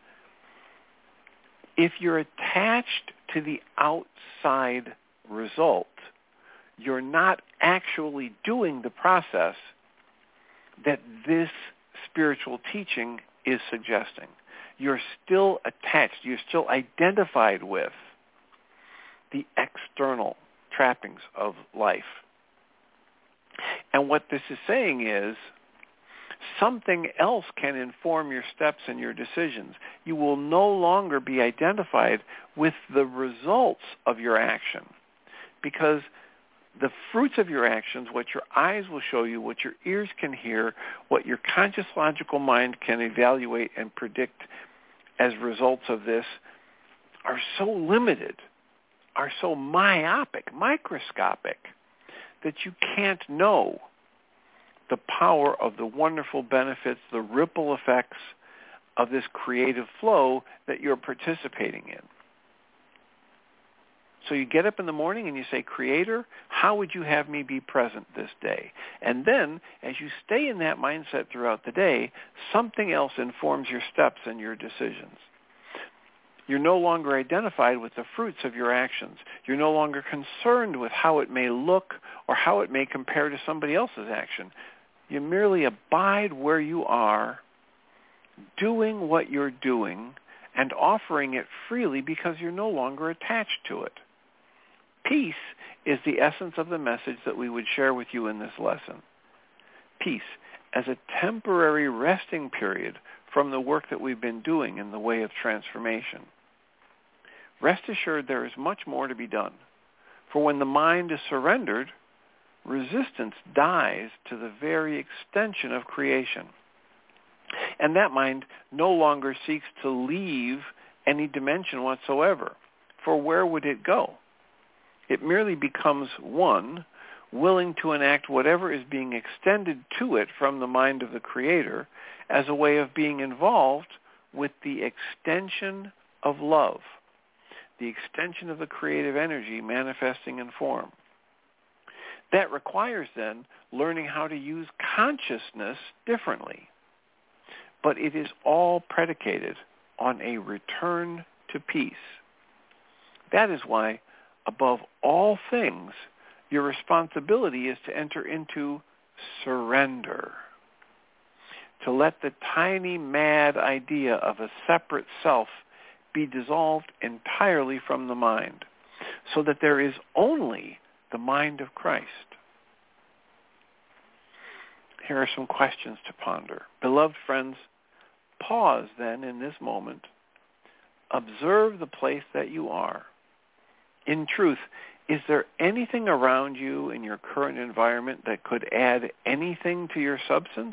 Speaker 3: If you're attached to the outside result, you're not actually doing the process that this spiritual teaching is suggesting. You're still attached. You're still identified with the external trappings of life. And what this is saying is something else can inform your steps and your decisions. You will no longer be identified with the results of your action, because the fruits of your actions, what your eyes will show you, what your ears can hear, what your conscious logical mind can evaluate and predict as results of this, are so limited, are so myopic, microscopic, that you can't know the power of the wonderful benefits, the ripple effects of this creative flow that you're participating in. So you get up in the morning and you say, Creator, how would you have me be present this day? And then, as you stay in that mindset throughout the day, something else informs your steps and your decisions. You're no longer identified with the fruits of your actions. You're no longer concerned with how it may look or how it may compare to somebody else's action. You merely abide where you are, doing what you're doing, and offering it freely because you're no longer attached to it. Peace is the essence of the message that we would share with you in this lesson. Peace as a temporary resting period from the work that we've been doing in the way of transformation. Rest assured there is much more to be done. For when the mind is surrendered, resistance dies to the very extension of creation. And that mind no longer seeks to leave any dimension whatsoever. For where would it go? It merely becomes one, willing to enact whatever is being extended to it from the mind of the Creator as a way of being involved with the extension of love, the extension of the creative energy manifesting in form. That requires then learning how to use consciousness differently. But it is all predicated on a return to peace. That is why, above all things, your responsibility is to enter into surrender, to let the tiny mad idea of a separate self be dissolved entirely from the mind, so that there is only the mind of Christ. Here are some questions to ponder. Beloved friends, pause then in this moment. Observe the place that you are. In truth, is there anything around you in your current environment that could add anything to your substance?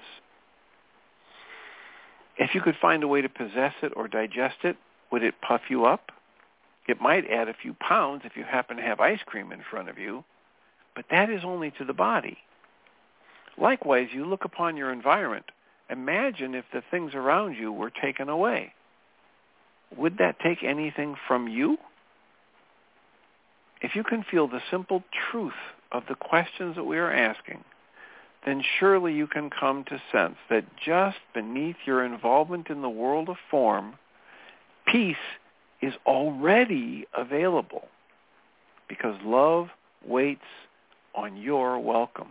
Speaker 3: If you could find a way to possess it or digest it, would it puff you up? It might add a few pounds if you happen to have ice cream in front of you, but that is only to the body. Likewise, you look upon your environment. Imagine if the things around you were taken away. Would that take anything from you if you can feel the simple truth of the questions that we are asking, then surely you can come to sense that just beneath your involvement in the world of form, peace is already available because love waits on your welcome.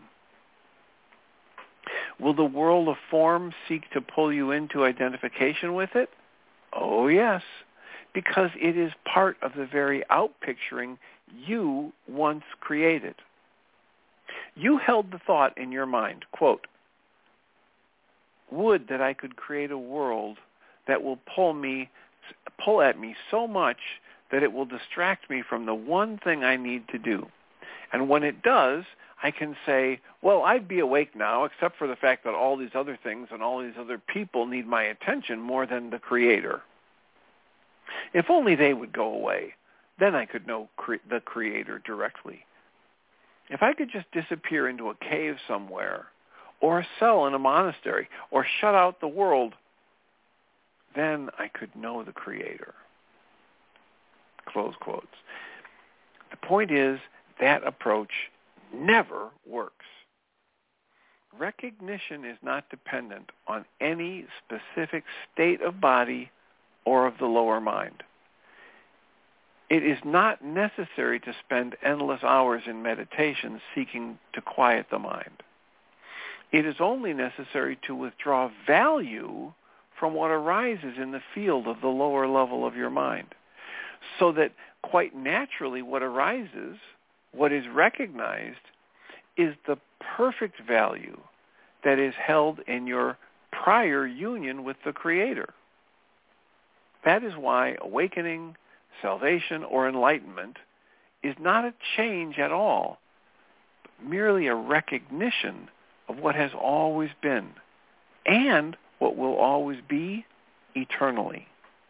Speaker 3: Will the world of form seek to pull you into identification with it? Oh, yes, because it is part of the very outpicturing you once created. You held the thought in your mind, quote, would that I could create a world that will pull me, pull at me so much that it will distract me from the one thing I need to do. And when it does, I can say, well, I'd be awake now, except for the fact that all these other things and all these other people need my attention more than the Creator. If only they would go away, then I could know cre- the Creator directly. If I could just disappear into a cave somewhere, or a cell in a monastery, or shut out the world, then I could know the Creator. Close quotes. The point is, that approach never works. Recognition is not dependent on any specific state of body or of the lower mind. It is not necessary to spend endless hours in meditation seeking to quiet the mind. It is only necessary to withdraw value from what arises in the field of the lower level of your mind, so that quite naturally what arises, what is recognized, is the perfect value that is held in your prior union with the Creator. That is why awakening, salvation, or enlightenment is not a change at all, but merely a recognition of what has always been and what will always be eternally.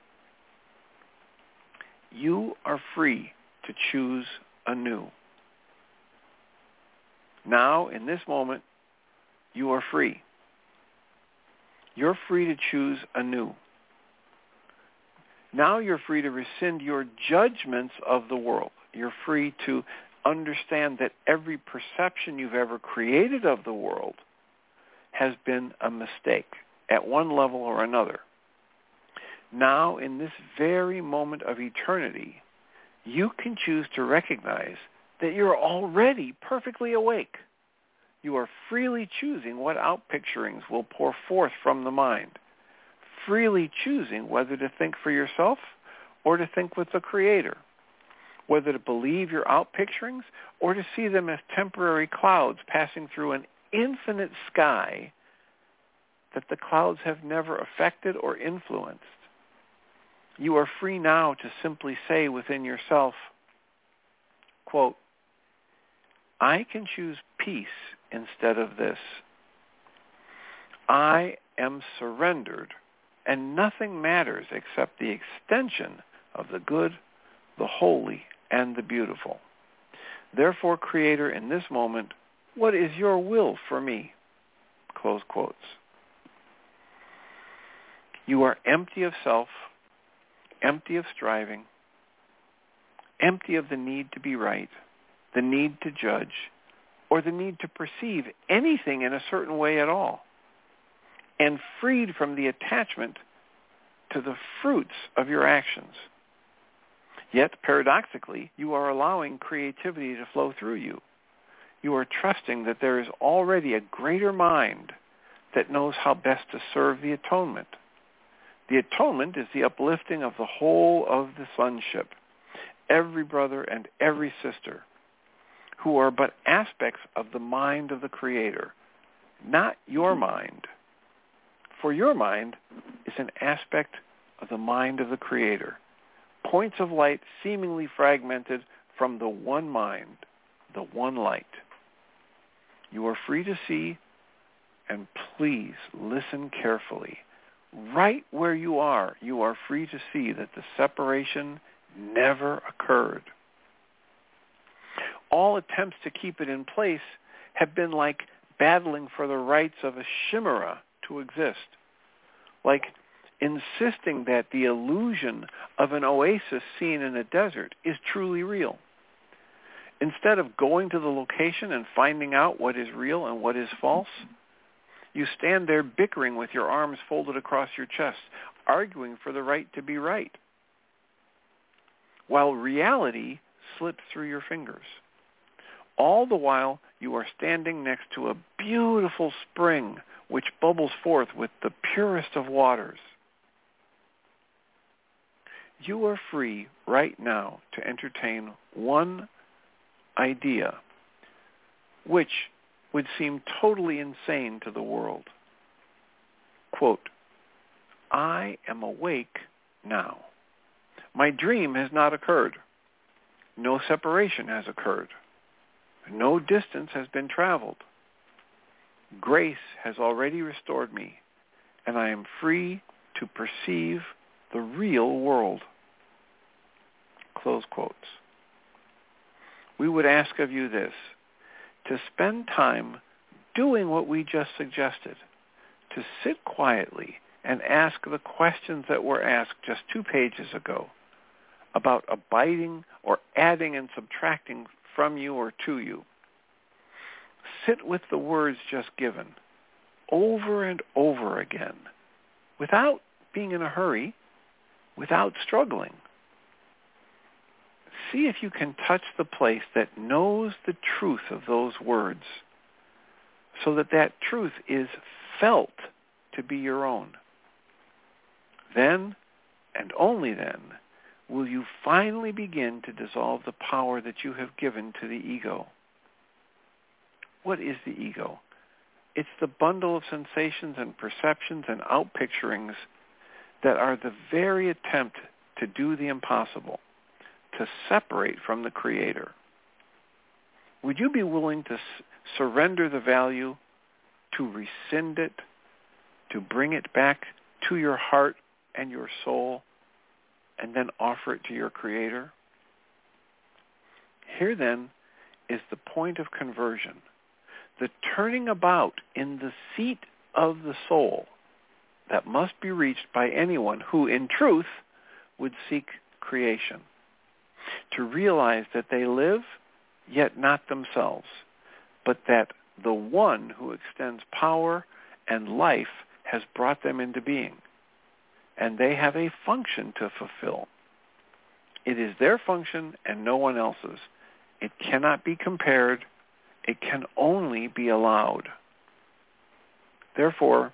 Speaker 3: You are free to choose anew. Now, in this moment, you are free. You're free to choose anew. Now you're free to rescind your judgments of the world. You're free to understand that every perception you've ever created of the world has been a mistake at one level or another. Now, in this very moment of eternity, you can choose to recognize that you're already perfectly awake. You are freely choosing what outpicturings will pour forth from the mind, freely choosing whether to think for yourself or to think with the Creator, whether to believe your outpicturings or to see them as temporary clouds passing through an infinite sky that the clouds have never affected or influenced. You are free now to simply say within yourself, quote, I can choose peace instead of this. I am surrendered, and nothing matters except the extension of the good, the holy, and the beautiful. Therefore, Creator, in this moment, what is your will for me? Close quotes. You are empty of self, empty of striving, empty of the need to be right, the need to judge, or the need to perceive anything in a certain way at all, and freed from the attachment to the fruits of your actions. Yet, paradoxically, you are allowing creativity to flow through you. You are trusting that there is already a greater mind that knows how best to serve the atonement. The atonement is the uplifting of the whole of the sonship, every brother and every sister, who are but aspects of the mind of the Creator, not your mind. For your mind is an aspect of the mind of the Creator, points of light seemingly fragmented from the one mind, the one light. You are free to see, and please listen carefully. Right where you are, you are free to see that the separation never occurred. All attempts to keep it in place have been like battling for the rights of a chimera to exist, like insisting that the illusion of an oasis seen in a desert is truly real. Instead of going to the location and finding out what is real and what is false, you stand there bickering with your arms folded across your chest, arguing for the right to be right, while reality slips through your fingers. All the while, you are standing next to a beautiful spring which bubbles forth with the purest of waters. You are free right now to entertain one idea which would seem totally insane to the world. Quote, I am awake now. My dream has not occurred. No separation has occurred. No distance has been traveled. Grace has already restored me, and I am free to perceive the real world. Close quotes. We would ask of you this, to spend time doing what we just suggested, to sit quietly and ask the questions that were asked just two pages ago about abiding or adding and subtracting from you or to you. Sit with the words just given over and over again without being in a hurry, without struggling. See if you can touch the place that knows the truth of those words so that that truth is felt to be your own. Then, and only then, will you finally begin to dissolve the power that you have given to the ego. What is the ego? It's the bundle of sensations and perceptions and outpicturings that are the very attempt to do the impossible, to separate from the Creator. Would you be willing to s- surrender the value, to rescind it, to bring it back to your heart and your soul, and then offer it to your Creator? Here then is the point of conversion, the turning about in the seat of the soul that must be reached by anyone who, in truth, would seek creation, to realize that they live, yet not themselves, but that the one who extends power and life has brought them into being, and they have a function to fulfill. It is their function and no one else's. It cannot be compared. It can only be allowed. Therefore,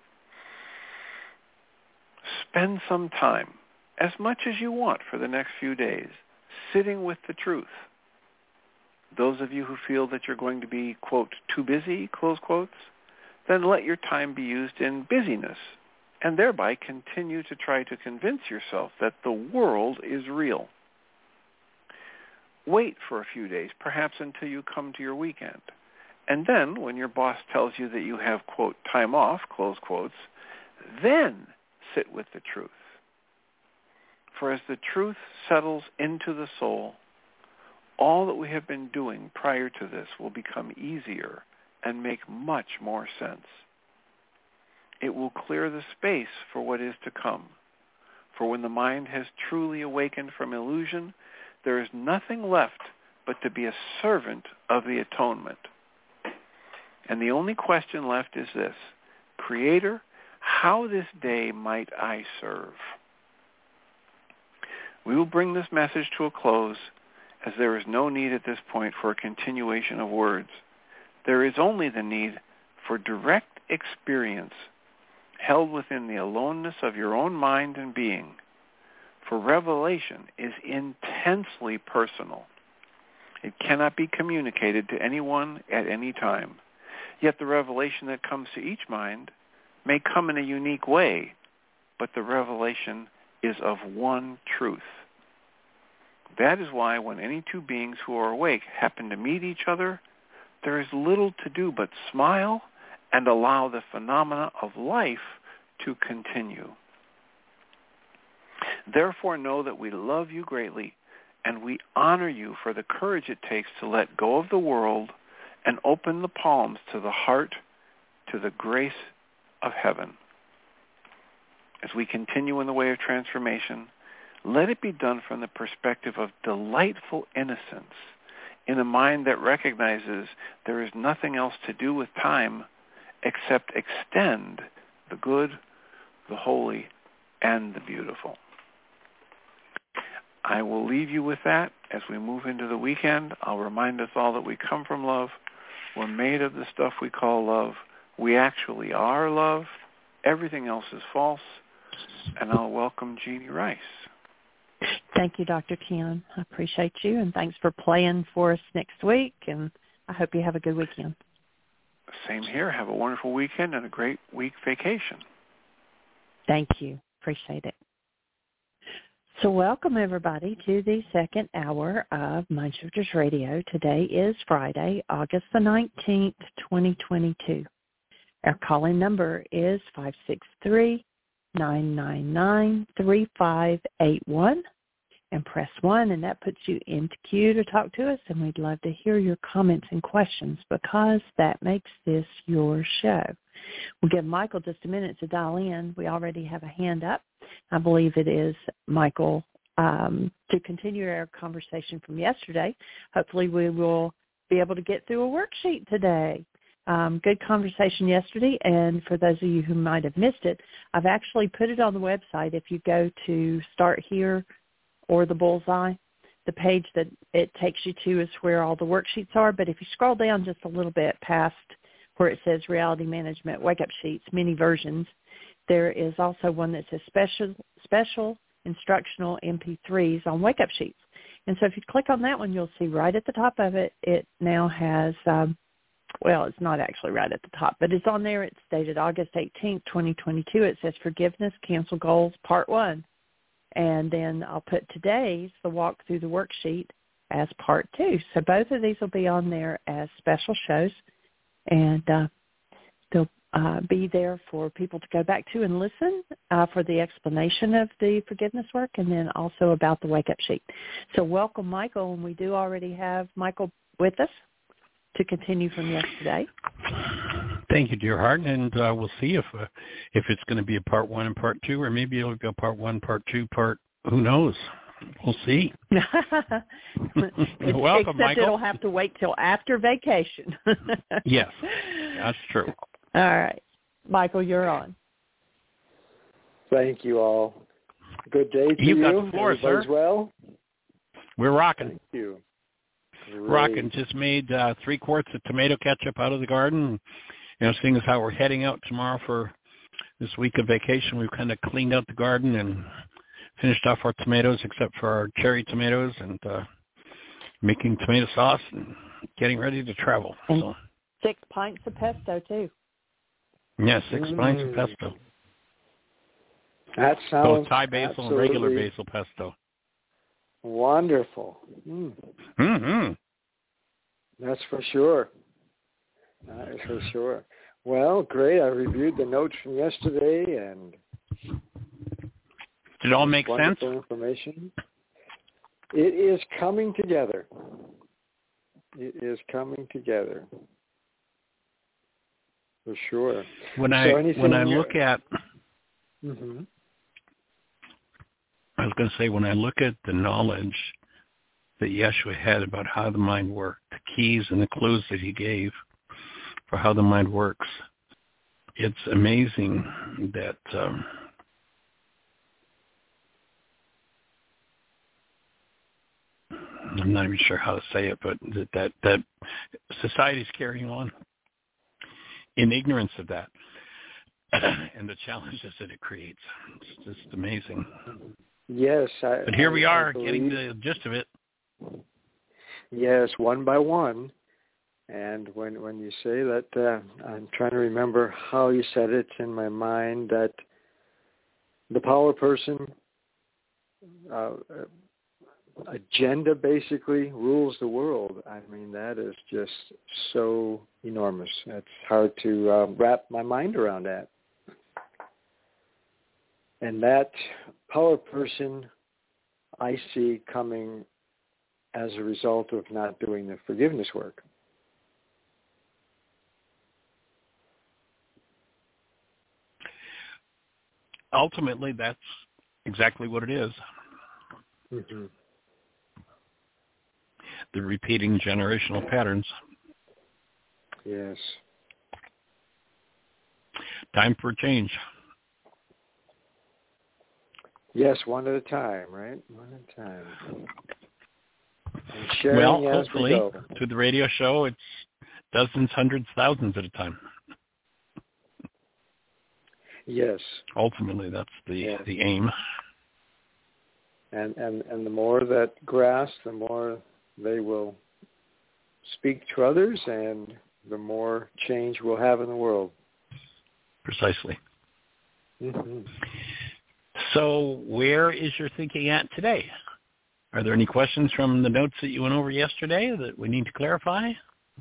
Speaker 3: spend some time, as much as you want for the next few days, sitting with the truth. Those of you who feel that you're going to be, quote, too busy, close quotes, then let your time be used in busyness, and thereby continue to try to convince yourself that the world is real. Wait for a few days, perhaps until you come to your weekend. And then, when your boss tells you that you have, quote, time off, close quotes, then sit with the truth. For as the truth settles into the soul, all that we have been doing prior to this will become easier and make much more sense. It will clear the space for what is to come. For when the mind has truly awakened from illusion, there is nothing left but to be a servant of the atonement. And the only question left is this: Creator, how this day might I serve? We will bring this message to a close, as there is no need at this point for a continuation of words. There is only the need for direct experience held within the aloneness of your own mind and being. For revelation is intensely personal. It cannot be communicated to anyone at any time. Yet the revelation that comes to each mind may come in a unique way, but the revelation is of one truth. That is why when any two beings who are awake happen to meet each other, there is little to do but smile and allow the phenomena of life to continue. Therefore know that we love you greatly, and we honor you for the courage it takes to let go of the world and open the palms to the heart, to the grace of heaven. As we continue in the way of transformation, let it be done from the perspective of delightful innocence in a mind that recognizes there is nothing else to do with time except extend the good, the holy, and the beautiful. I will leave you with that as we move into the weekend. I'll remind us all that we come from love. We're made of the stuff we call love. We actually are love. Everything else is false. And I'll welcome Jeanie Ryce.
Speaker 2: Thank you, Doctor Ken. I appreciate you, and thanks for playing for us next week, and I hope you have a good weekend.
Speaker 3: Same here. Have a wonderful weekend and a great week vacation.
Speaker 2: Thank you. Appreciate it. So welcome, everybody, to the second hour of Mindshifters Radio. Today is Friday, August the nineteenth, twenty twenty-two. Our call-in number is five six three, nine nine nine, three five eight one. And press one, and that puts you into queue to talk to us, and we'd love to hear your comments and questions because that makes this your show. We'll give Michael just a minute to dial in. We already have a hand up. I believe it is Michael um, to continue our conversation from yesterday. Hopefully we will be able to get through a worksheet today. Um, good conversation yesterday, and for those of you who might have missed it, I've actually put it on the website. If you go to Start Here, or the bullseye, the page that it takes you to is where all the worksheets are. But if you scroll down just a little bit past where it says Reality Management Wake-Up Sheets, many versions, there is also one that says Special Special Instructional M P threes on Wake-Up Sheets. And so if you click on that one, you'll see right at the top of it, it now has, um, well, it's not actually right at the top, but it's on there. It's dated August eighteenth, twenty twenty-two. It says Forgiveness, Cancel Goals, Part one. And then I'll put today's, the walk through the worksheet, as part two. So both of these will be on there as special shows, and uh, they'll uh, be there for people to go back to and listen uh, for the explanation of the forgiveness work, and then also about the wake-up sheet. So welcome, Michael, and we do already have Michael with us to continue from yesterday.
Speaker 1: Thank you, dear heart, and uh, we'll see if uh, if it's going to be a part one and part two, or maybe it'll go part one, part two, part who knows. We'll see.
Speaker 2: Welcome,
Speaker 1: Except
Speaker 2: Michael. It'll have to wait till after vacation.
Speaker 1: Yes, that's true.
Speaker 2: All right, Michael, you're on.
Speaker 4: Thank you all. Good day to
Speaker 1: You've
Speaker 4: you.
Speaker 1: got the floor,
Speaker 4: Everybody's
Speaker 1: sir.
Speaker 4: Well,
Speaker 1: we're rocking.
Speaker 4: Thank you. Great.
Speaker 1: Rocking. Just made uh, three quarts of tomato ketchup out of the garden. You know, seeing as how we're heading out tomorrow for this week of vacation, we've kind of cleaned out the garden and finished off our tomatoes, except for our cherry tomatoes, and uh, making tomato sauce and getting ready to travel.
Speaker 2: And
Speaker 1: so
Speaker 2: six pints of pesto too.
Speaker 1: Yeah, six
Speaker 4: mm.
Speaker 1: pints of pesto.
Speaker 4: That sounds
Speaker 1: both Thai basil
Speaker 4: absolutely
Speaker 1: and regular basil pesto.
Speaker 4: Wonderful. Mm.
Speaker 1: Mm-hmm.
Speaker 4: That's for sure. That is for sure. Well, great. I reviewed the notes from yesterday, and
Speaker 1: did it all make sense?
Speaker 4: Wonderful information. It is coming together. It is coming together. For sure.
Speaker 1: When
Speaker 4: so
Speaker 1: I when I
Speaker 4: here?
Speaker 1: look at,
Speaker 4: mm-hmm.
Speaker 1: I was going to say, when I look at the knowledge that Yeshua had about how the mind worked, the keys and the clues that he gave for how the mind works, it's amazing that um, I'm not even sure how to say it, but that that, that society is carrying on in ignorance of that and the challenges that it creates. It's just amazing.
Speaker 4: Yes. I,
Speaker 1: but here we
Speaker 4: I,
Speaker 1: are
Speaker 4: I believe,
Speaker 1: getting the gist of it.
Speaker 4: Yes, one by one. And when when you say that, uh, I'm trying to remember how you said it in my mind, that the power person uh, agenda basically rules the world. I mean, that is just so enormous. It's hard to uh, wrap my mind around that. And that power person I see coming as a result of not doing the forgiveness work.
Speaker 1: Ultimately, that's exactly what it is.
Speaker 4: Mm-hmm.
Speaker 1: the repeating generational patterns.
Speaker 4: Yes.
Speaker 1: Time for change.
Speaker 4: Yes, one at a time, right? One at a time. And sharing
Speaker 1: well,
Speaker 4: as
Speaker 1: hopefully,
Speaker 4: we go.
Speaker 1: to the radio show, it's dozens, hundreds, thousands at a time.
Speaker 4: Yes.
Speaker 1: Ultimately, that's the
Speaker 4: yes.
Speaker 1: the aim.
Speaker 4: And, and and the more that grasp, the more they will speak to others, and the more change we'll have in the world.
Speaker 1: Precisely.
Speaker 4: Mm-hmm.
Speaker 1: So where is your thinking at today? Are there any questions from the notes that you went over yesterday that we need to clarify?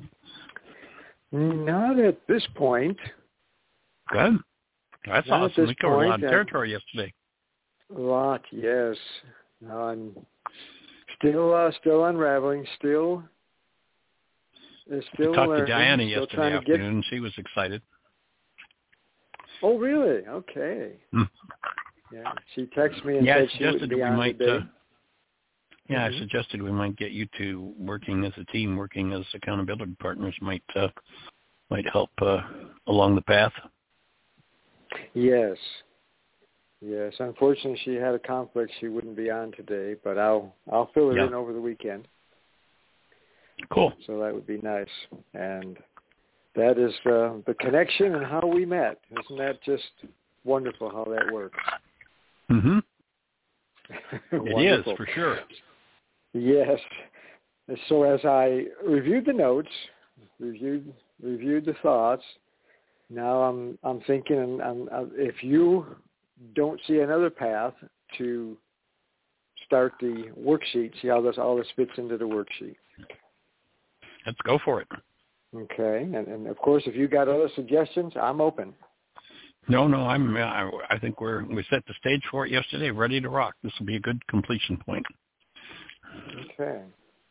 Speaker 4: Not at this point.
Speaker 1: Good. That's
Speaker 4: Not
Speaker 1: awesome. We covered point, a lot of territory yesterday.
Speaker 4: A lot, yes. No, I'm still uh, still unraveling. Still, still
Speaker 1: I talked
Speaker 4: learning,
Speaker 1: to Diana
Speaker 4: still
Speaker 1: yesterday
Speaker 4: to get...
Speaker 1: afternoon. She was excited.
Speaker 4: Oh, really? Okay.
Speaker 1: Hmm.
Speaker 4: Yeah, she texted me and
Speaker 1: yeah,
Speaker 4: said
Speaker 1: I
Speaker 4: she would
Speaker 1: suggested
Speaker 4: be
Speaker 1: we
Speaker 4: on
Speaker 1: might.
Speaker 4: today.
Speaker 1: Uh, yeah,
Speaker 4: mm-hmm.
Speaker 1: I suggested we might get you two working as a team, working as accountability partners. Might uh, might help uh, along the path.
Speaker 4: Yes. Yes. Unfortunately, she had a conflict. She wouldn't be on today, but I'll I'll fill it
Speaker 1: yeah.
Speaker 4: in over the weekend.
Speaker 1: Cool.
Speaker 4: So that would be nice. And that is uh, the connection and how we met. Isn't that just wonderful how that works?
Speaker 1: Mm-hmm. It is, for sure.
Speaker 4: Yes. So as I reviewed the notes, reviewed reviewed the thoughts, now I'm I'm thinking, and I'm, I'm, if you don't see another path to start the worksheet, see how this all this fits into the worksheet.
Speaker 1: Let's go for it.
Speaker 4: Okay, and, and of course, if you got other suggestions, I'm open.
Speaker 1: No, no, I'm. I, I think we're we set the stage for it yesterday, ready to rock. This will be a good completion point.
Speaker 4: Okay.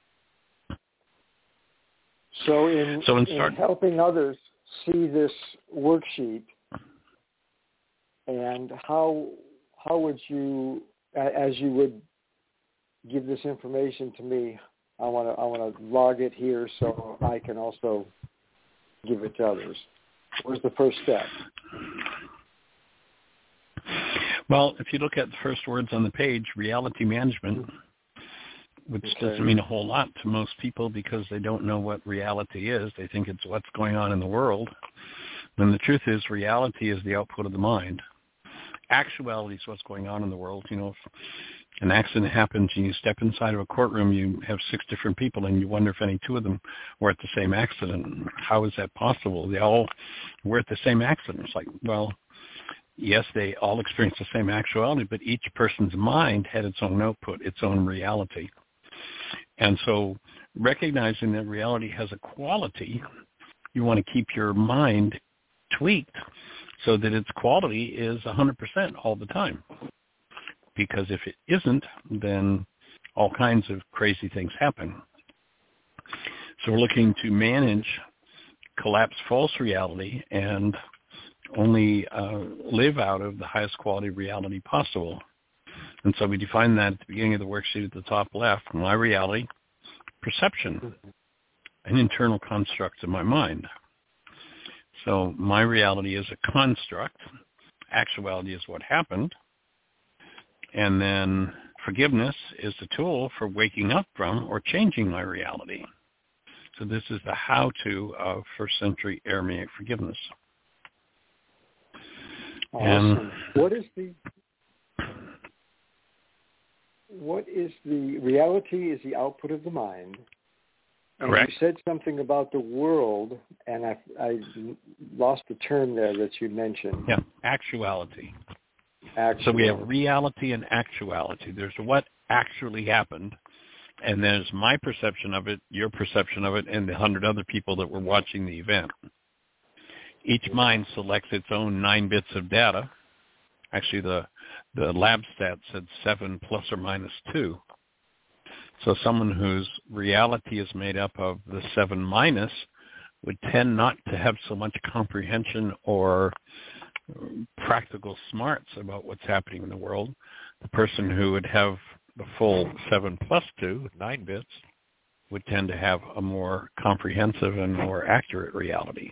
Speaker 4: So in,
Speaker 1: so in,
Speaker 4: start- in helping others see this worksheet, and how how would you, as you would give this information to me, I want to I want to log it here so I can also give it to others. Where's the first step?
Speaker 1: Well, if you look at the first words on the page, reality management, which okay. doesn't mean a whole lot to most people because they don't know what reality is. They think it's what's going on in the world. And the truth is reality is the output of the mind. Actuality is what's going on in the world. You know, if an accident happens and you step inside of a courtroom, you have six different people and you wonder if any two of them were at the same accident. How is that possible? They all were at the same accident. It's like, well, yes, they all experienced the same actuality, but each person's mind had its own output, its own reality. And so recognizing that reality has a quality, you want to keep your mind tweaked so that its quality is one hundred percent all the time. Because if it isn't, then all kinds of crazy things happen. So we're looking to manage collapse false reality and only uh, live out of the highest quality reality possible. And so we define that at the beginning of the worksheet at the top left. My reality, perception, an internal construct of my mind. So my reality is a construct. Actuality is what happened. And then forgiveness is the tool for waking up from or changing my reality. So this is the how-to of first century Aramaic forgiveness.
Speaker 4: Awesome. And what is the what is the reality is the output of the mind. And
Speaker 1: correct.
Speaker 4: You said something about the world, and I, I lost the term there that you mentioned.
Speaker 1: Yeah, actuality.
Speaker 4: Actuality.
Speaker 1: So we have reality and actuality. There's what actually happened, and there's my perception of it, your perception of it, and the hundred other people that were watching the event. Each mind selects its own nine bits of data. Actually, the the lab stat said seven plus or minus two. So someone whose reality is made up of the seven minus would tend not to have so much comprehension or practical smarts about what's happening in the world. The person who would have the full seven plus two, nine bits, would tend to have a more comprehensive and more accurate reality.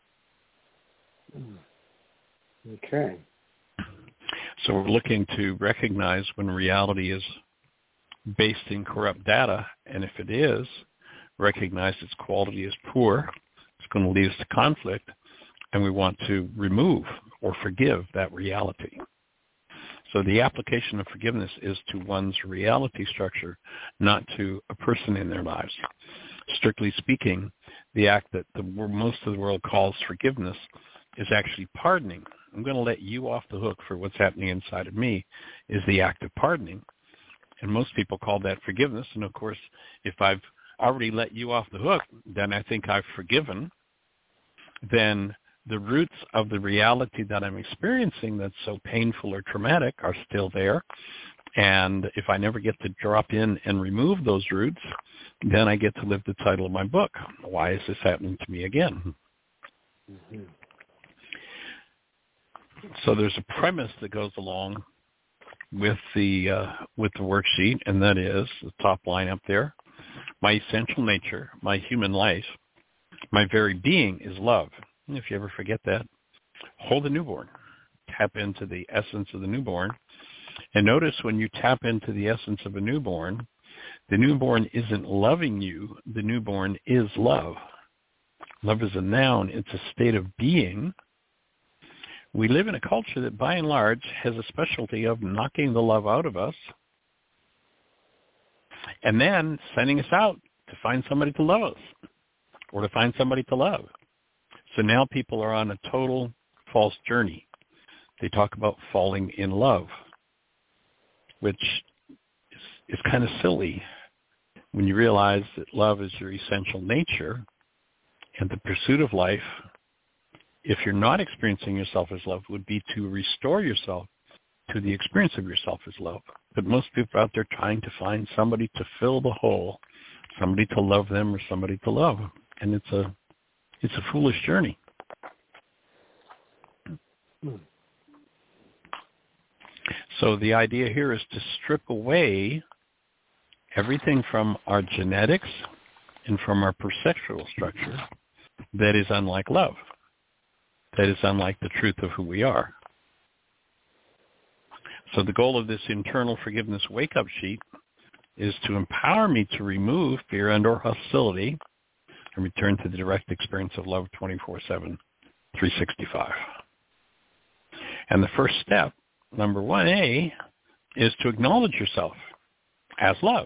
Speaker 4: Okay.
Speaker 1: So we're looking to recognize when reality is based in corrupt data, and if it is, recognize its quality is poor, it's going to lead us to conflict, and we want to remove or forgive that reality. So the application of forgiveness is to one's reality structure, not to a person in their lives. Strictly speaking, the act that the, most of the world calls forgiveness is actually pardoning. I'm going to let you off the hook for what's happening inside of me is the act of pardoning. And most people call that forgiveness. And of course, if I've already let you off the hook, then I think I've forgiven. Then the roots of the reality that I'm experiencing that's so painful or traumatic are still there. And if I never get to drop in and remove those roots, then I get to live the title of my book. Why is this happening to me again? Mm-hmm. So there's a premise that goes along with the uh, with the worksheet, and that is the top line up there. My essential nature, my human life, my very being is love. And if you ever forget that, hold the newborn. Tap into the essence of the newborn. And notice when you tap into the essence of a newborn, the newborn isn't loving you. The newborn is love. Love is a noun. It's a state of being. We live in a culture that, by and large, has a specialty of knocking the love out of us and then sending us out to find somebody to love us or to find somebody to love. So now people are on a total false journey. They talk about falling in love, which is, is kind of silly when you realize that love is your essential nature, and the pursuit of life, if you're not experiencing yourself as love, would be to restore yourself to the experience of yourself as love. But most people are out there trying to find somebody to fill the hole, somebody to love them or somebody to love. And it's a it's a foolish journey. So the idea here is to strip away everything from our genetics and from our perceptual structure that is unlike love. That is unlike the truth of who we are. So the goal of this internal forgiveness wake-up sheet is to empower me to remove fear and or hostility and return to the direct experience of love twenty-four seven, three sixty-five. And the first step, number one A, is to acknowledge yourself as love.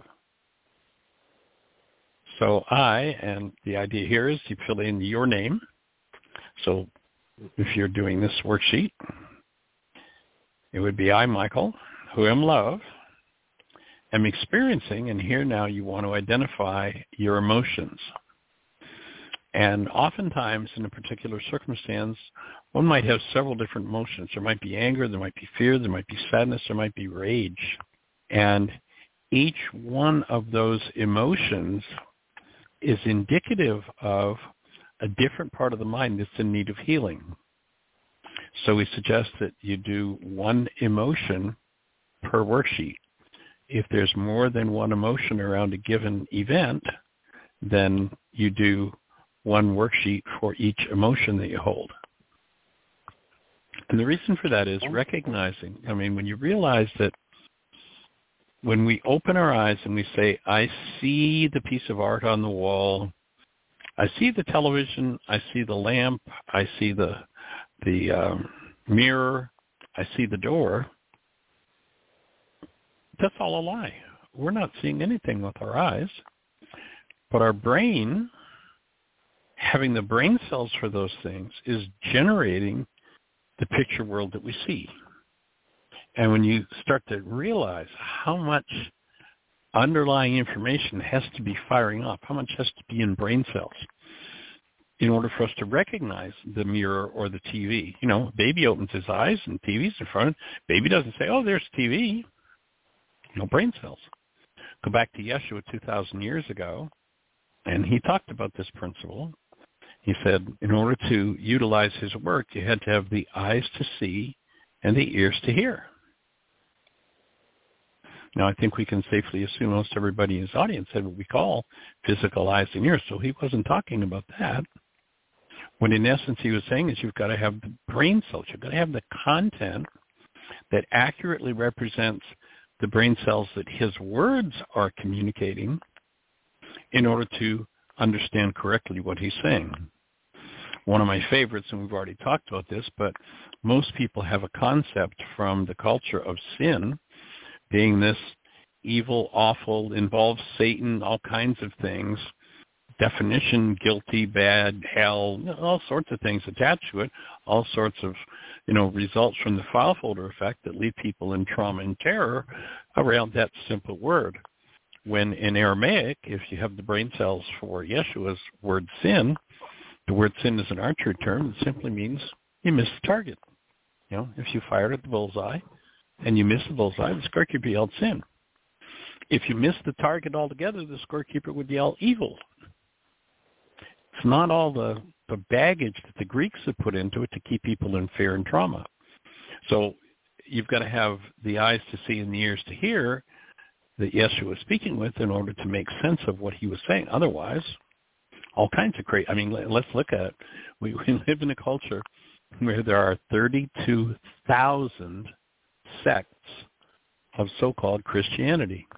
Speaker 1: So I, and the idea here is you fill in your name. So if you're doing this worksheet, it would be I, Michael, who am love, am experiencing, and here now you want to identify your emotions. And oftentimes in a particular circumstance, one might have several different emotions. There might be anger, there might be fear, there might be sadness, there might be rage. And each one of those emotions is indicative of a different part of the mind that's in need of healing. So we suggest that you do one emotion per worksheet. If there's more than one emotion around a given event, then you do one worksheet for each emotion that you hold. And the reason for that is recognizing, I mean, when you realize that when we open our eyes and we say, I see the piece of art on the wall, I see the television, I see the lamp, I see the the um, mirror, I see the door, that's all a lie. We're not seeing anything with our eyes, but our brain, having the brain cells for those things, is generating the picture world that we see. And when you start to realize how much underlying information has to be firing up, how much has to be in brain cells in order for us to recognize the mirror or the T V. You know, baby opens his eyes and T V's in front. Baby doesn't say, oh, there's T V. No brain cells. Go back to Yeshua two thousand years ago, and he talked about this principle. He said, in order to utilize his work, you had to have the eyes to see and the ears to hear. Now, I think we can safely assume most everybody in his audience had what we call physical eyes and ears, so he wasn't talking about that. What in essence he was saying is you've got to have the brain cells. You've got to have the content that accurately represents the brain cells that his words are communicating in order to understand correctly what he's saying. One of my favorites, and we've already talked about this, but most people have a concept from the culture of sin being this evil, awful, involves Satan, all kinds of things, definition, guilty, bad, hell, all sorts of things attached to it, all sorts of, you know, results from the file folder effect that leave people in trauma and terror around that simple word. When in Aramaic, if you have the brain cells for Yeshua's word sin, the word sin is an archery term. It simply means you missed the target. You know, if you fired at the bullseye and you missed the bullseye, the scorekeeper yelled sin. If you missed the target altogether, the scorekeeper would yell evil. It's not all the, the baggage that the Greeks have put into it to keep people in fear and trauma. So you've got to have the eyes to see and the ears to hear that Yeshua was speaking with in order to make sense of what he was saying. Otherwise, all kinds of crazy. I mean, let's look at it. We, we live in a culture where there are thirty-two thousand sects of so-called Christianity.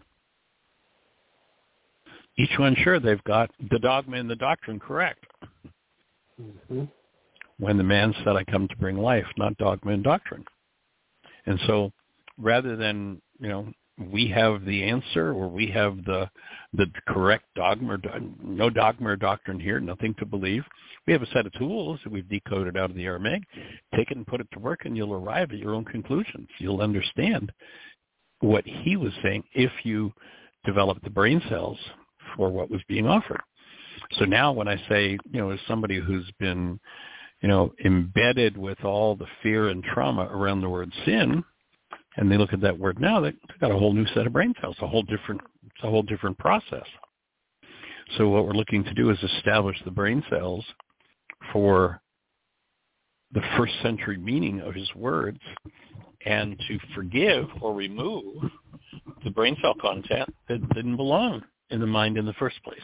Speaker 1: Each one, sure, they've got the dogma and the doctrine correct. Mm-hmm. When the man said, I come to bring life, not dogma and doctrine. And so rather than, you know, we have the answer or we have the the correct dogma, or no dogma or doctrine here, nothing to believe. We have a set of tools that we've decoded out of the Aramaic. Take it and put it to work and you'll arrive at your own conclusions. You'll understand what he was saying if you develop the brain cells for what was being offered. So now when I say, you know, as somebody who's been, you know, embedded with all the fear and trauma around the word sin, and they look at that word now, they've got a whole new set of brain cells, a whole different, it's a whole different process. So what we're looking to do is establish the brain cells for the first century meaning of his words and to forgive or remove the brain cell content that didn't belong in the mind in the first place.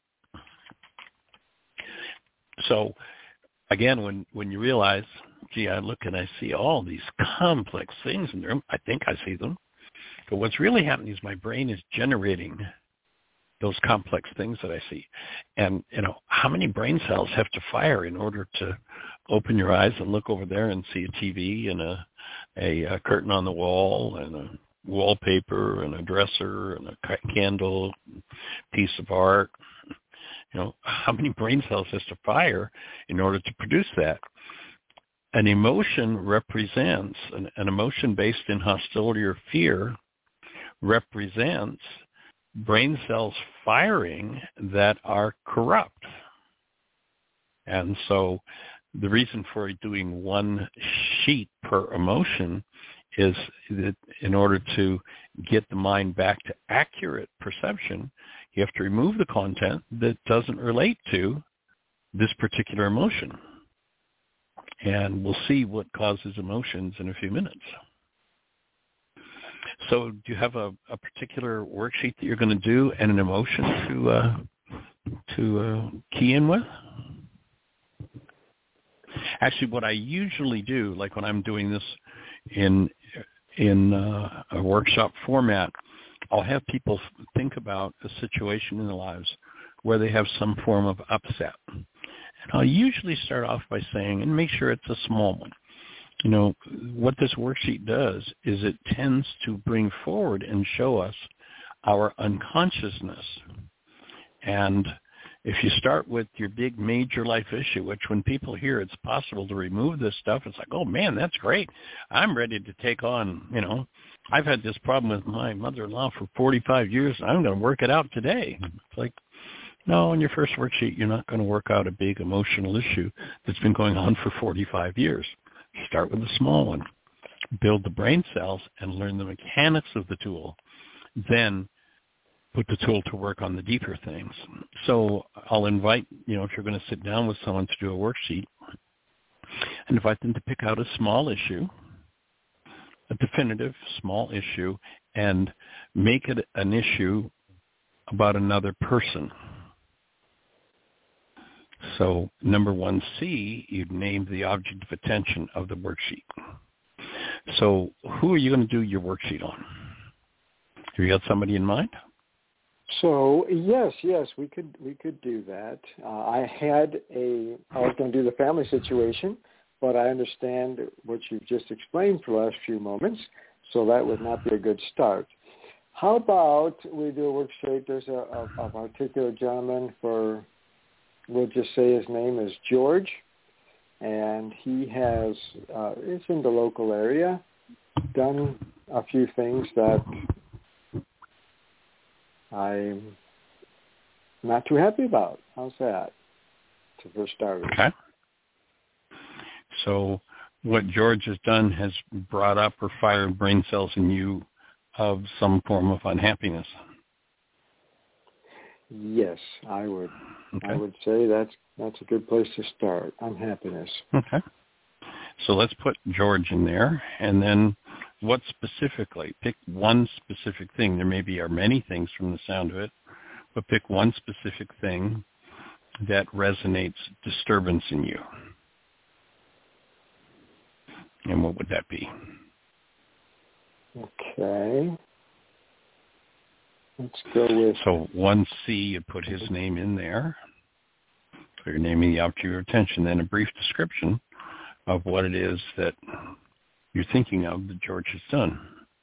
Speaker 1: So again, when, when you realize, gee, I look and I see all these complex things in there, I think I see them. But what's really happening is my brain is generating those complex things that I see. And, you know, how many brain cells have to fire in order to open your eyes and look over there and see a T V and a, a, a curtain on the wall and a wallpaper and a dresser and a candle, piece of art? You know, how many brain cells has to fire in order to produce that? An emotion represents, an, an emotion based in hostility or fear represents brain cells firing that are corrupt. And so the reason for doing one sheet per emotion is that in order to get the mind back to accurate perception, you have to remove the content that doesn't relate to this particular emotion. And we'll see what causes emotions in a few minutes. So do you have a, a particular worksheet that you're going to do and an emotion to uh, to uh, key in with? Actually, what I usually do, like when I'm doing this in in uh, a workshop format, I'll have people think about a situation in their lives where they have some form of upset. And I'll usually start off by saying, and make sure it's a small one, you know, what this worksheet does is it tends to bring forward and show us our unconsciousness. And if you start with your big major life issue, which when people hear it's possible to remove this stuff, it's like, oh, man, that's great. I'm ready to take on, you know, I've had this problem with my mother-in-law for forty-five years. I'm going to work it out today. It's like, no, in your first worksheet, you're not going to work out a big emotional issue that's been going on for forty-five years. Start with a small one. Build the brain cells and learn the mechanics of the tool. Then put the tool to work on the deeper things. So I'll invite, you know, if you're going to sit down with someone to do a worksheet, and invite them to pick out a small issue a definitive small issue and make it an issue about another person. So number one C, you'd name the object of attention of the worksheet. So who are you going to do your worksheet on? Have you got somebody in mind?
Speaker 4: So yes, yes, we could we could do that. Uh, I had a I was going to do the family situation, but I understand what you've just explained for the last few moments, so that would not be a good start. How about we do a worksheet? There's a, a, a particular gentleman for, we'll just say his name is George, and he has, uh, is in the local area, done a few things that I'm not too happy about. How's that, to first starters?
Speaker 1: Okay. So what George has done has brought up or fired brain cells in you of some form of unhappiness.
Speaker 4: Yes, I would.
Speaker 1: Okay.
Speaker 4: I would say that's that's a good place to start. Unhappiness.
Speaker 1: Okay. So let's put George in there, and then what specifically? Pick one specific thing. There maybe are many things from the sound of it, but pick one specific thing that resonates disturbance in you. And what would that be?
Speaker 4: Okay. Let's go with...
Speaker 1: So one C, you put his name in there. So you're naming the object of your attention. Then a brief description of what it is that you're thinking of that George has done.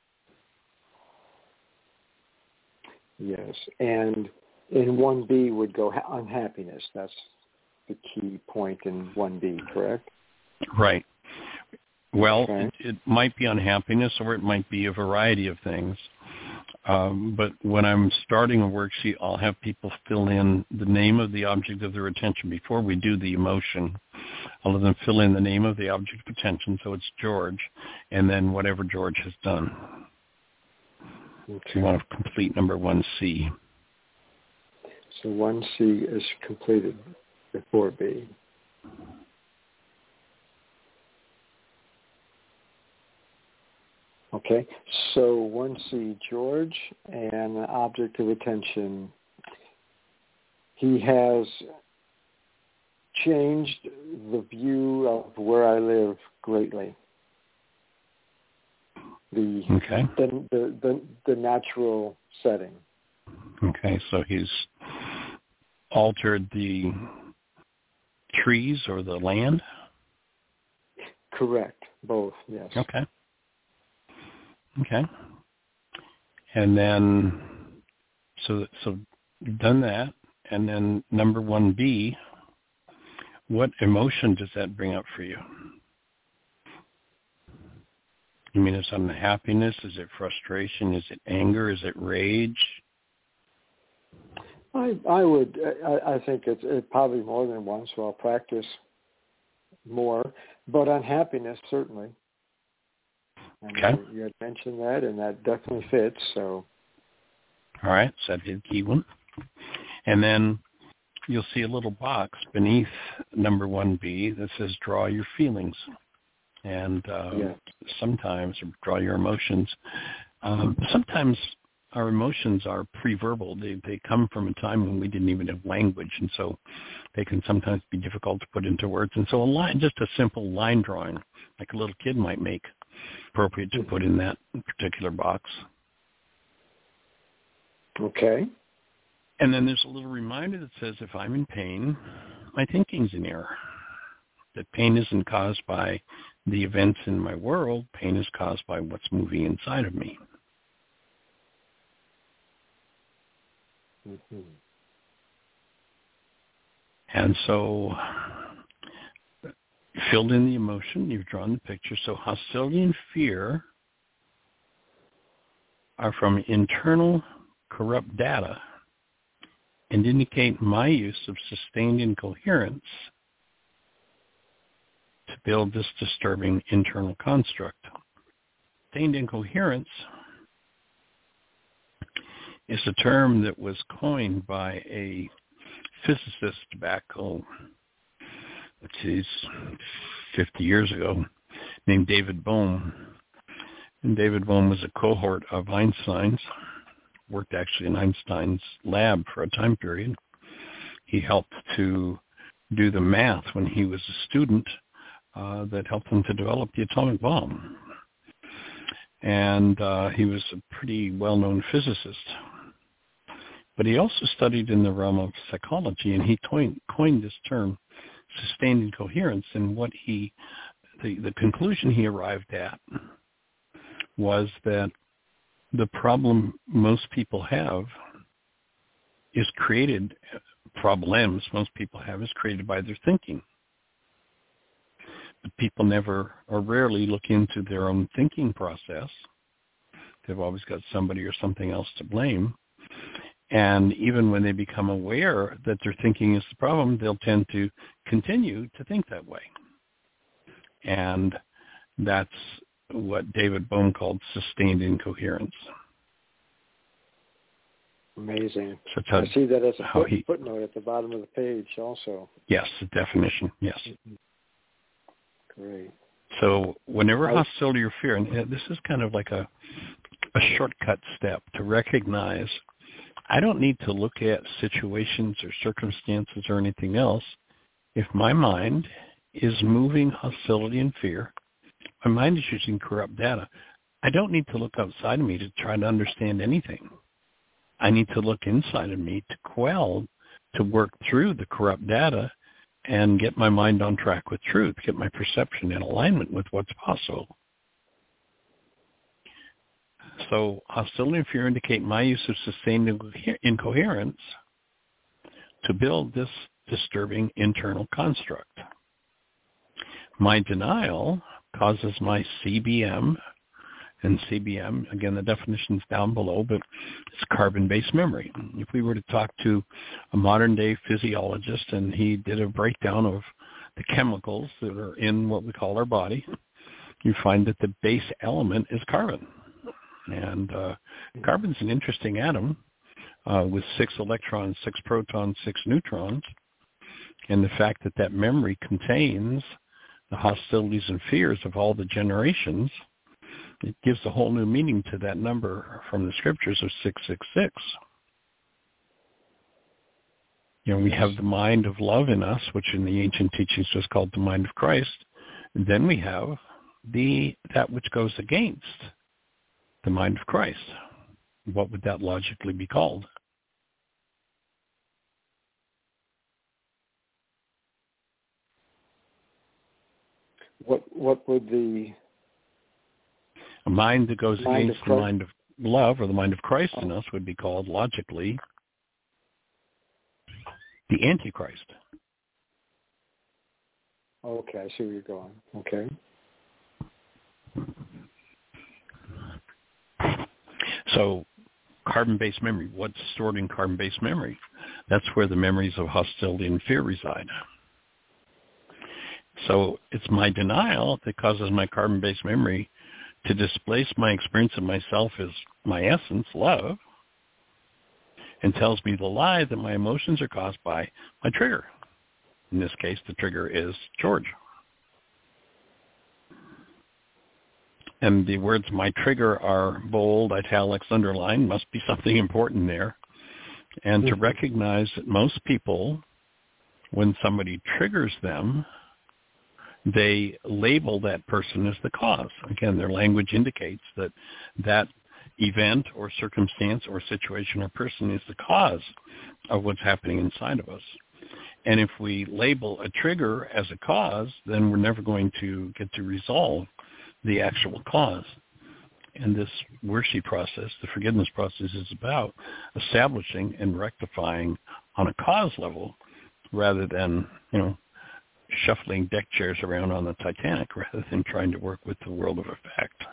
Speaker 4: Yes. And in one B would go ha- unhappiness. That's the key point in one B, correct?
Speaker 1: Right. Well,
Speaker 4: Okay.
Speaker 1: it, it might be unhappiness, or it might be a variety of things. Um, but when I'm starting a worksheet, I'll have people fill in the name of the object of their attention before we do the emotion. I'll let them fill in the name of the object of attention, so it's George, and then whatever George has done.
Speaker 4: Okay.
Speaker 1: So you want to complete number one C.
Speaker 4: So one C is completed before B. Okay, so one C, George, and an object of attention. He has changed the view of where I live greatly. The
Speaker 1: Okay.
Speaker 4: the the, the, the natural setting.
Speaker 1: Okay, so he's altered the trees or the land?
Speaker 4: Correct, both, yes.
Speaker 1: Okay. Okay. And then, so so you've done that. And then number one B, what emotion does that bring up for you? You mean it's unhappiness? Is it frustration? Is it anger? Is it rage?
Speaker 4: I I would I, I think it's it probably more than one, so I'll practice more. But unhappiness certainly. And
Speaker 1: Okay.
Speaker 4: you, you had mentioned that, and that definitely fits. So.
Speaker 1: All right, so that'd be the key one. And then you'll see a little box beneath number one B that says draw your feelings. And uh,
Speaker 4: yeah.
Speaker 1: sometimes, or draw your emotions. Um, sometimes our emotions are pre-verbal. They, they come from a time when we didn't even have language, and so they can sometimes be difficult to put into words. And so a line, just a simple line drawing, like a little kid might make, appropriate to put in that particular box.
Speaker 4: Okay.
Speaker 1: And then there's a little reminder that says, if I'm in pain, my thinking's in error. That pain isn't caused by the events in my world. Pain is caused by what's moving inside of me.
Speaker 4: Mm-hmm.
Speaker 1: And so you filled in the emotion, you've drawn the picture. So hostility and fear are from internal corrupt data and indicate my use of sustained incoherence to build this disturbing internal construct. Sustained incoherence is a term that was coined by a physicist back, oh, geez, fifty years ago, named David Bohm. And David Bohm was a cohort of Einstein's, worked actually in Einstein's lab for a time period. He helped to do the math when he was a student uh, that helped him to develop the atomic bomb. And uh, he was a pretty well-known physicist. But he also studied in the realm of psychology, and he coined, coined this term, sustained incoherence. And what he, the, the conclusion he arrived at was that the problem most people have is created, problems most people have is created by their thinking. But people never or rarely look into their own thinking process. They've always got somebody or something else to blame. And even when they become aware that their thinking is the problem, they'll tend to continue to think that way. And that's what David Bohm called sustained incoherence.
Speaker 4: Amazing.
Speaker 1: So how,
Speaker 4: I see that as a foot,
Speaker 1: he,
Speaker 4: footnote at the bottom of the page also.
Speaker 1: Yes, the definition, yes.
Speaker 4: Great.
Speaker 1: So whenever
Speaker 4: I,
Speaker 1: hostility or fear, and this is kind of like a, a shortcut step to recognize I don't need to look at situations or circumstances or anything else. If my mind is moving hostility and fear, my mind is using corrupt data, I don't need to look outside of me to try to understand anything. I need to look inside of me to quell, to work through the corrupt data and get my mind on track with truth, get my perception in alignment with what's possible. So hostility and fear indicate my use of sustained incoherence to build this disturbing internal construct. My denial causes my C B M, and C B M, again, the definition's down below, but it's carbon-based memory. If we were to talk to a modern-day physiologist and he did a breakdown of the chemicals that are in what we call our body, you find that the base element is carbon. And uh, carbon's an interesting atom uh, with six electrons, six protons, six neutrons. And the fact that that memory contains the hostilities and fears of all the generations, it gives a whole new meaning to that number from the scriptures of six six six. You know, we have the mind of love in us, which in the ancient teachings was called the mind of Christ. And then we have the that which goes against the mind of Christ. What would that logically be called?
Speaker 4: What what would the
Speaker 1: A mind that goes
Speaker 4: mind
Speaker 1: against
Speaker 4: of
Speaker 1: the mind of love or the mind of Christ in us would be called logically the Antichrist.
Speaker 4: Okay, I see where you're going. Okay.
Speaker 1: So carbon-based memory, what's stored in carbon-based memory? That's where the memories of hostility and fear reside. So it's my denial that causes my carbon-based memory to displace my experience of myself as my essence, love, and tells me the lie that my emotions are caused by my trigger. In this case, the trigger is George. And the words my trigger are bold, italics, underlined, must be something important there. And to recognize that most people, when somebody triggers them, they label that person as the cause. Again, their language indicates that that event or circumstance or situation or person is the cause of what's happening inside of us. And if we label a trigger as a cause, then we're never going to get to resolve the actual cause. And this worksheet process, the forgiveness process, is about establishing and rectifying on a cause level rather than, you know, shuffling deck chairs around on the Titanic rather than trying to work with the world of effect.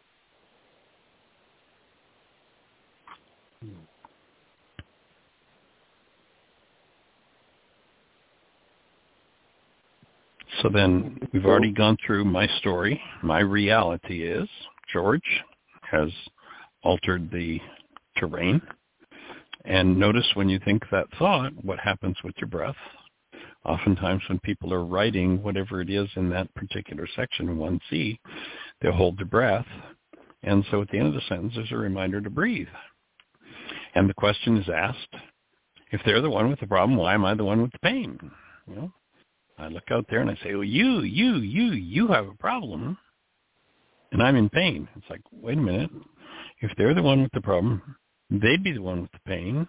Speaker 1: So then we've already gone through my story. My reality is George has altered the terrain. And notice when you think that thought, what happens with your breath. Oftentimes when people are writing whatever it is in that particular section in one C, they'll hold their breath And so at the end of the sentence, there's a reminder to breathe. And the question is asked, if they're the one with the problem, why am I the one with the pain? You know, I look out there and I say, well, you, you, you, you have a problem, and I'm in pain. It's like, wait a minute. If they're the one with the problem, they'd be the one with the pain.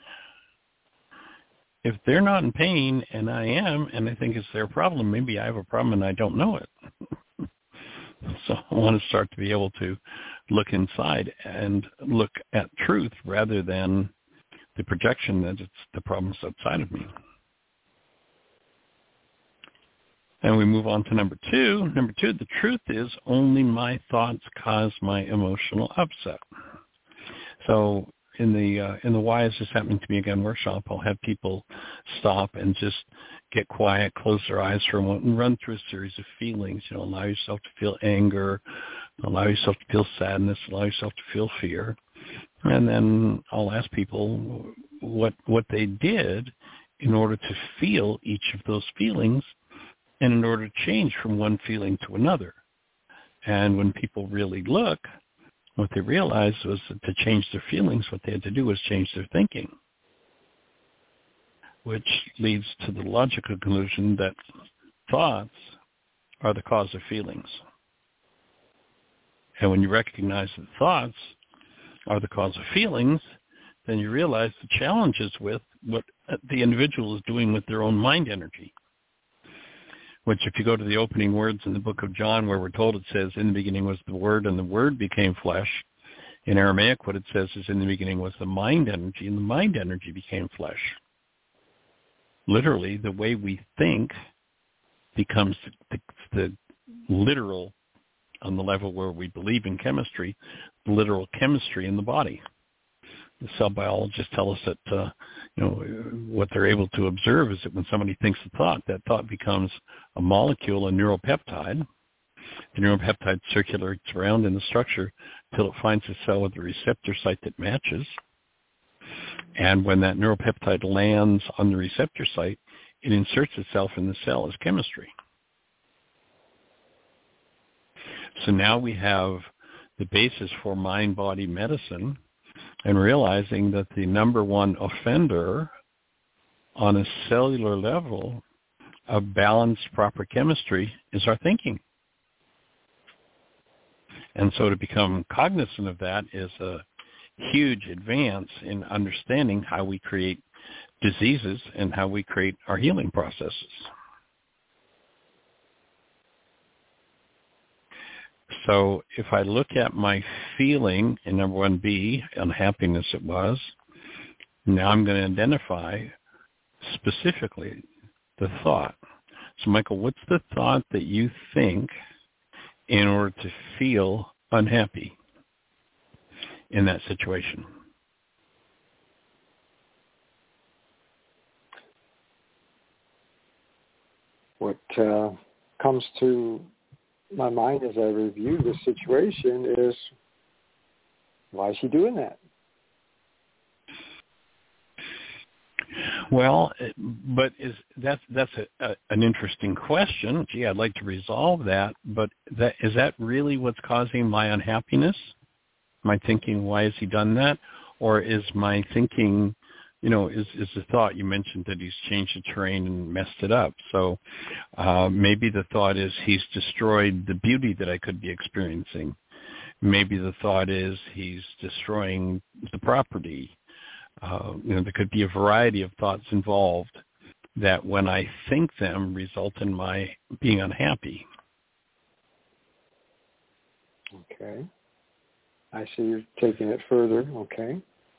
Speaker 1: If they're not in pain and I am, and I think it's their problem, maybe I have a problem and I don't know it. So I want to start to be able to look inside and look at truth rather than the projection that it's the problems outside of me. And we move on to number two. Number two, the truth is only my thoughts cause my emotional upset. So in the uh, in the Why Is This Happening to Me Again workshop, I'll have people stop and just get quiet, close their eyes for a moment, and run through a series of feelings. You know, allow yourself to feel anger, allow yourself to feel sadness, allow yourself to feel fear. And then I'll ask people what what they did in order to feel each of those feelings and in order to change from one feeling to another. And when people really look, what they realized was that to change their feelings, what they had to do was change their thinking, which leads to the logical conclusion that thoughts are the cause of feelings. And when you recognize that thoughts are the cause of feelings, then you realize the challenges with what the individual is doing with their own mind energy. Which, if you go to the opening words in the book of John, where we're told it says, in the beginning was the Word, and the Word became flesh. In Aramaic, what it says is, in the beginning was the mind energy, and the mind energy became flesh. Literally, the way we think becomes the, the, the literal, on the level where we believe in chemistry, the literal chemistry in the body. The cell biologists tell us that, uh, you know, what they're able to observe is that when somebody thinks a thought, that thought becomes a molecule, a neuropeptide. The neuropeptide circulates around in the structure until it finds a cell with a receptor site that matches. And when that neuropeptide lands on the receptor site, it inserts itself in the cell as chemistry. So now we have the basis for mind-body medicine, and realizing that the number one offender on a cellular level of balanced, proper chemistry is our thinking. And so to become cognizant of that is a huge advance in understanding how we create diseases and how we create our healing processes. So if I look at my feeling in number one B, unhappiness it was, now I'm going to identify specifically the thought. So Michael, what's the thought that you think in order to feel unhappy in that situation?
Speaker 4: What uh, comes to my mind as I review this situation is, why is he doing that?
Speaker 1: Well, but is that's that's a, a, an interesting question. Gee, I'd like to resolve that, but that is that really what's causing my unhappiness? My thinking, why has he done that? Or is my thinking, you know, is, is the thought, you mentioned that he's changed the terrain and messed it up. So uh, maybe the thought is he's destroyed the beauty that I could be experiencing. Maybe the thought is he's destroying the property. Uh, you know, there could be a variety of thoughts involved that when I think them result in my being unhappy.
Speaker 4: Okay. I see you're taking it further. Okay.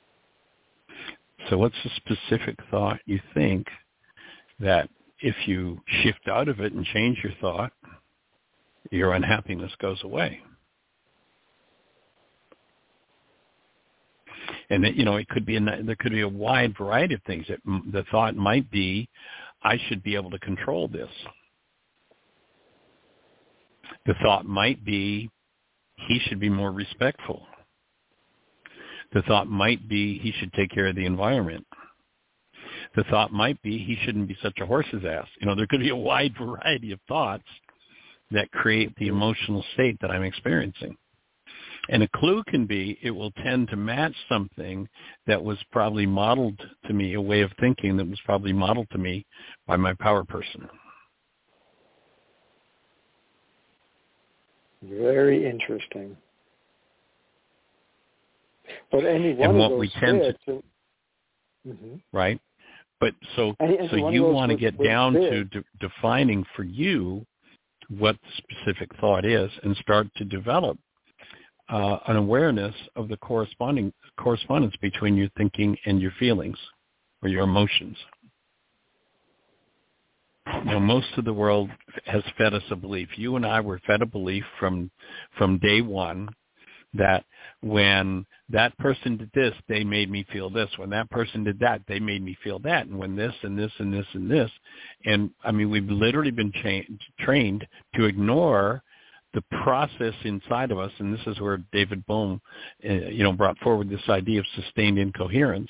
Speaker 1: So what's the specific thought you think that if you shift out of it and change your thought, your unhappiness goes away? And, it, you know, it could be a, there could be a wide variety of things. It, the thought might be, I should be able to control this. The thought might be, he should be more respectful. The thought might be, he should take care of the environment. The thought might be, he shouldn't be such a horse's ass. You know, there could be a wide variety of thoughts that create the emotional state that I'm experiencing. And a clue can be it will tend to match something that was probably modeled to me, a way of thinking that was probably modeled to me by my power person.
Speaker 4: Very interesting. But any one
Speaker 1: and
Speaker 4: of
Speaker 1: what
Speaker 4: those
Speaker 1: we tend
Speaker 4: fits,
Speaker 1: to,
Speaker 4: and, mm-hmm.
Speaker 1: right? But so,
Speaker 4: any, any
Speaker 1: so you want to
Speaker 4: would,
Speaker 1: get
Speaker 4: would
Speaker 1: down
Speaker 4: fit.
Speaker 1: to de- defining for you what the specific thought is, and start to develop uh, an awareness of the corresponding correspondence between your thinking and your feelings or your emotions. Now, most of the world has fed us a belief. You and I were fed a belief from from day one that when that person did this, they made me feel this. When that person did that, they made me feel that. And when this and this and this and this. And, I mean, we've literally been cha- trained to ignore the process inside of us. And this is where David Bohm, uh, you know, brought forward this idea of sustained incoherence,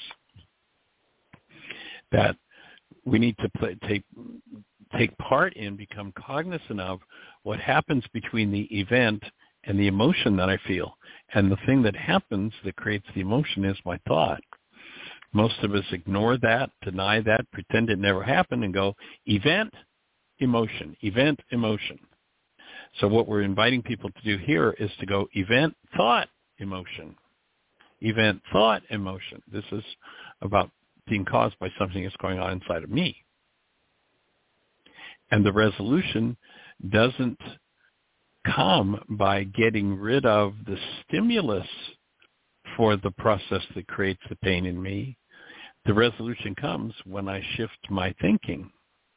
Speaker 1: that we need to play, take take part in, become cognizant of what happens between the event and the emotion that I feel. And the thing that happens that creates the emotion is my thought. Most of us ignore that, deny that, pretend it never happened, and go, event, emotion, event, emotion. So what we're inviting people to do here is to go event, thought, emotion. Event, thought, emotion. This is about being caused by something that's going on inside of me. And the resolution doesn't come by getting rid of the stimulus for the process that creates the pain in me. The resolution comes when I shift my thinking.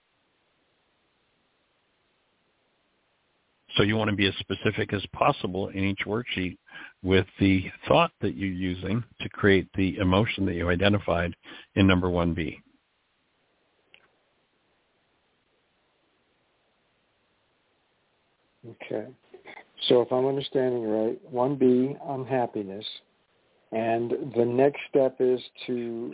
Speaker 1: So you want to be as specific as possible in each worksheet with the thought that you're using to create the emotion that you identified in number one B.
Speaker 4: Okay. So if I'm understanding right, one B, unhappiness, and the next step is to,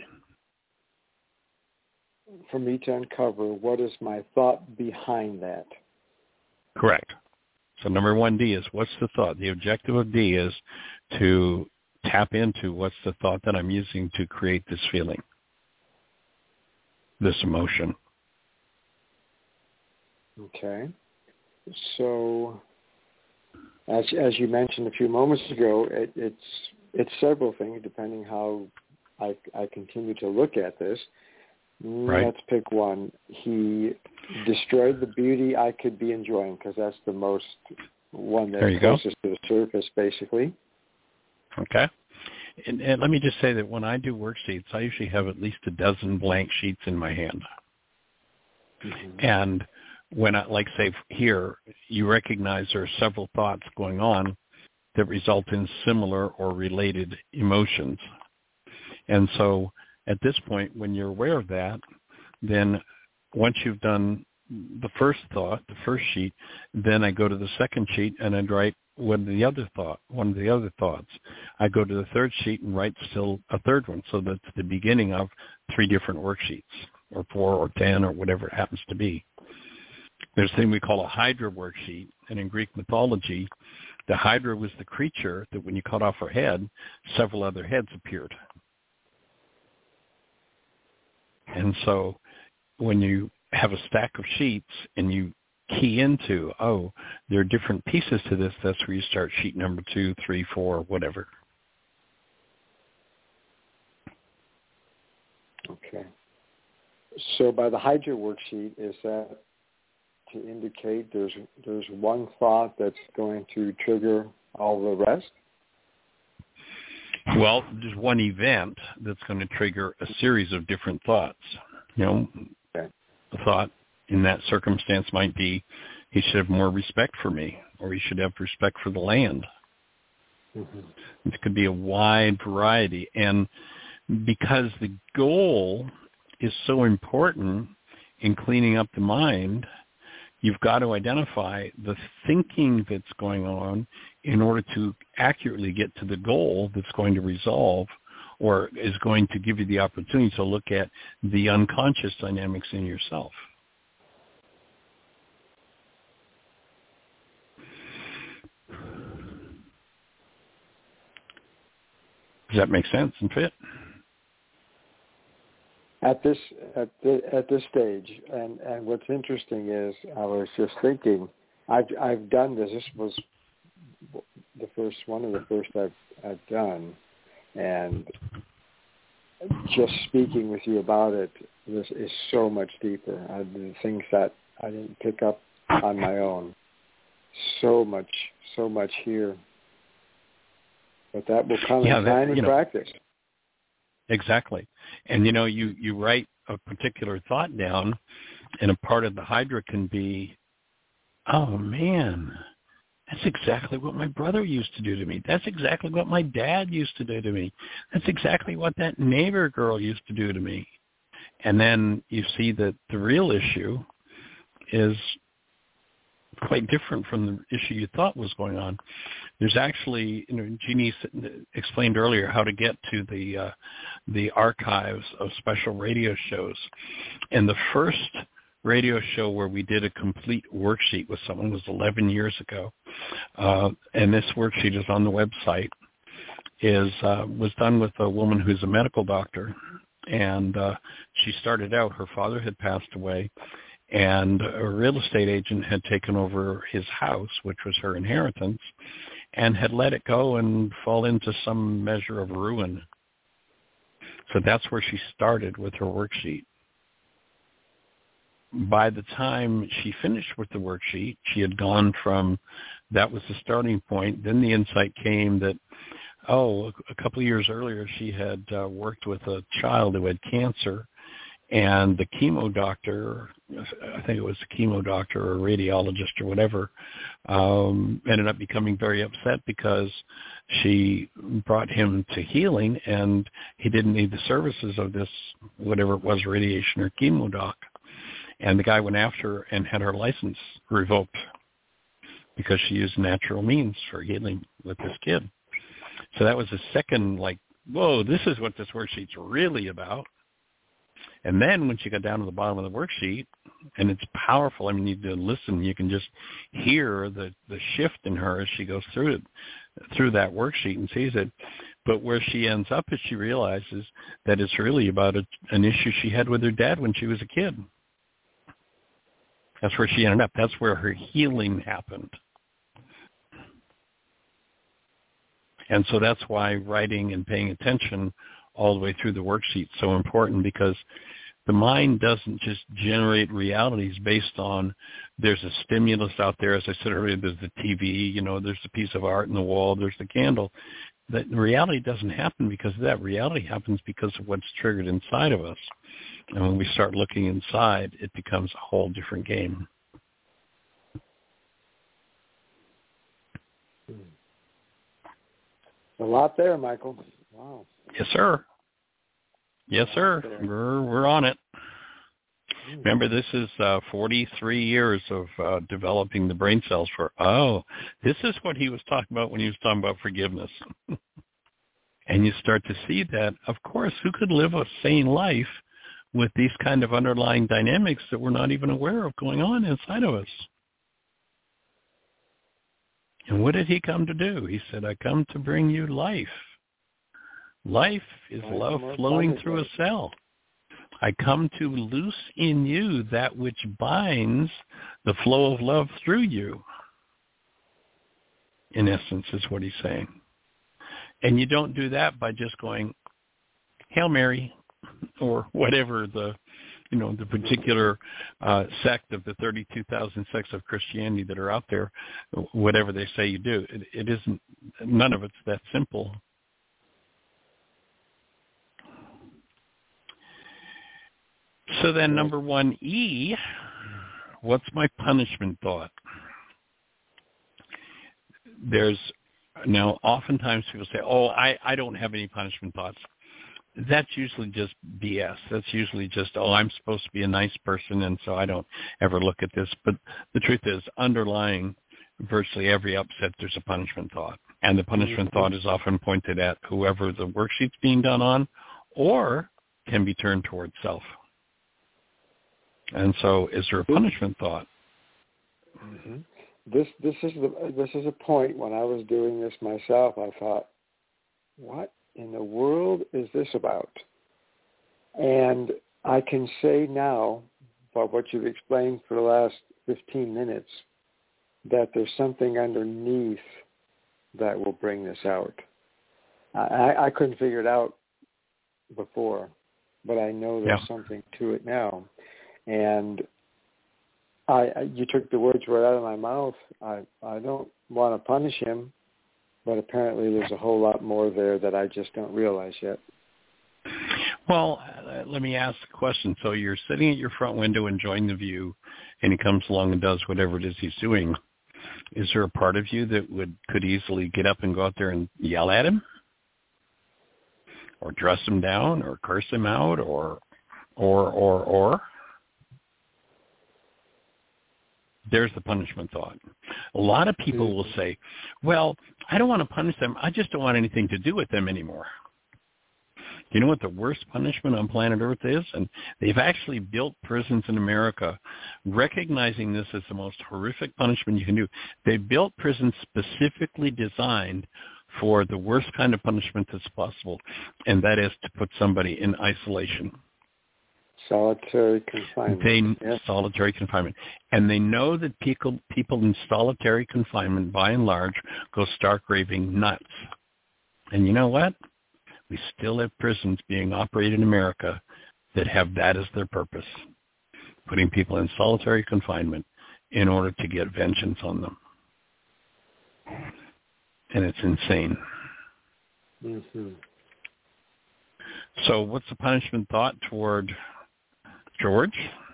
Speaker 4: for me to uncover what is my thought behind that.
Speaker 1: Correct. So number one D is what's the thought? The objective of D is to tap into what's the thought that I'm using to create this feeling, this emotion.
Speaker 4: Okay. So, as as you mentioned a few moments ago, it, it's it's several things depending how I, I continue to look at this.
Speaker 1: Right.
Speaker 4: Let's pick one. He destroyed the beauty I could be enjoying, because that's the most one that's closest go. to the surface, basically.
Speaker 1: Okay. And, and let me just say that when I do worksheets, I usually have at least a dozen blank sheets in my hand. Mm-hmm. And when I, like say here, you recognize there are several thoughts going on that result in similar or related emotions. And so at this point, when you're aware of that, then once you've done the first thought, the first sheet, then I go to the second sheet and I write what are the other thought, one of the other thoughts. I go to the third sheet and write still a third one. So that's the beginning of three different worksheets, or four or ten or whatever it happens to be. There's a thing we call a Hydra worksheet, and in Greek mythology, the Hydra was the creature that when you cut off her head, several other heads appeared. And so when you have a stack of sheets and you key into, oh, there are different pieces to this, that's where you start sheet number two, three, four, whatever.
Speaker 4: Okay. So by the Hydra worksheet, is that to indicate there's there's one thought that's going to trigger all the rest?
Speaker 1: Well, there's one event that's going to trigger a series of different thoughts. You know,
Speaker 4: okay.
Speaker 1: The thought in that circumstance might be, he should have more respect for me, or he should have respect for the land. Mm-hmm. It could be a wide variety. And because the goal is so important in cleaning up the mind, you've got to identify the thinking that's going on in order to accurately get to the goal that's going to resolve or is going to give you the opportunity to look at the unconscious dynamics in yourself. Does that make sense and fit?
Speaker 4: At this at the, at this stage, and, and what's interesting is I was just thinking, I've I've done this. This was the first one of the first I've I've done, and just speaking with you about it, this is so much deeper. I, the things that I didn't pick up on my own, so much, so much here. But that will come
Speaker 1: yeah,
Speaker 4: in
Speaker 1: that,
Speaker 4: time and
Speaker 1: know,
Speaker 4: practice.
Speaker 1: Exactly. And, you know, you, you write a particular thought down, and a part of the Hydra can be, oh, man, that's exactly what my brother used to do to me. That's exactly what my dad used to do to me. That's exactly what that neighbor girl used to do to me. And then you see that the real issue is quite different from the issue you thought was going on. There's actually, you know, Jeannie explained earlier how to get to the uh, the archives of special radio shows. And the first radio show where we did a complete worksheet with someone was eleven years ago. Uh, and this worksheet is on the website, is uh, was done with a woman who's a medical doctor. And uh, she started out, her father had passed away, and a real estate agent had taken over his house, which was her inheritance, and had let it go and fall into some measure of ruin. So that's where she started with her worksheet. By the time she finished with the worksheet, she had gone from, that was the starting point. Then the insight came that, oh, a couple of years earlier, she had uh, worked with a child who had cancer, and the chemo doctor, I think it was a chemo doctor or a radiologist or whatever, um, ended up becoming very upset because she brought him to healing, and he didn't need the services of this, whatever it was, radiation or chemo doc. And the guy went after her and had her license revoked because she used natural means for healing with this kid. So that was the second, like, whoa, this is what this worksheet's really about. And then when she got down to the bottom of the worksheet, and it's powerful, I mean, you to listen, you can just hear the, the shift in her as she goes through it, through that worksheet and sees it. But where she ends up is she realizes that it's really about a, an issue she had with her dad when she was a kid. That's where she ended up. That's where her healing happened. And so that's why writing and paying attention all the way through the worksheet is so important, because the mind doesn't just generate realities based on there's a stimulus out there. As I said earlier, there's the T V, you know, there's the piece of art in the wall, there's the candle. That reality doesn't happen because of that. Reality happens because of what's triggered inside of us. And when we start looking inside, it becomes a whole different game.
Speaker 4: A lot there, Michael. Wow.
Speaker 1: Yes, sir. Yes, sir. We're we're on it. Remember, this is uh, forty-three years of uh, developing the brain cells for, oh, this is what he was talking about when he was talking about forgiveness. And you start to see that, of course, who could live a sane life with these kind of underlying dynamics that we're not even aware of going on inside of us? And what did he come to do? He said, I come to bring you life. Life is love flowing through a cell. I come to loose in you that which binds the flow of love through you. In essence, is what he's saying. And you don't do that by just going, Hail Mary, or whatever the, you know, the particular uh, sect of the thirty-two thousand sects of Christianity that are out there, whatever they say you do. It, it isn't, none of it's that simple. So then number one E, what's my punishment thought? There's, now oftentimes people say, oh, I, I don't have any punishment thoughts. That's usually just B S. That's usually just, oh, I'm supposed to be a nice person, and so I don't ever look at this. But the truth is, underlying virtually every upset, there's a punishment thought. And the punishment mm-hmm. thought is often pointed at whoever the worksheet's being done on, or can be turned towards self. And so is there a punishment thought?
Speaker 4: Mm-hmm. This this is the this is a point when I was doing this myself, I thought, what in the world is this about? And I can say now, by what you've explained for the last fifteen minutes, that there's something underneath that will bring this out. I, I couldn't figure it out before, but I know there's yeah. something to it now. And I, I, you took the words right out of my mouth. I, I don't want to punish him, but apparently there's a whole lot more there that I just don't realize yet.
Speaker 1: Well, uh, let me ask a question. So you're sitting at your front window enjoying the view, and he comes along and does whatever it is he's doing. Is there a part of you that would could easily get up and go out there and yell at him? Or dress him down, or curse him out, or, or, or, or? There's the punishment thought. A lot of people mm-hmm. will say, well, I don't want to punish them. I just don't want anything to do with them anymore. You know what the worst punishment on planet Earth is? And they've actually built prisons in America recognizing this as the most horrific punishment you can do. They built prisons specifically designed for the worst kind of punishment that's possible, and that is to put somebody in isolation.
Speaker 4: Solitary confinement.
Speaker 1: They, yes. Solitary confinement. And they know that people, people in solitary confinement, by and large, go stark raving nuts. And you know what? We still have prisons being operated in America that have that as their purpose, putting people in solitary confinement in order to get vengeance on them. And it's insane.
Speaker 4: Mm-hmm.
Speaker 1: So what's the punishment thought toward George?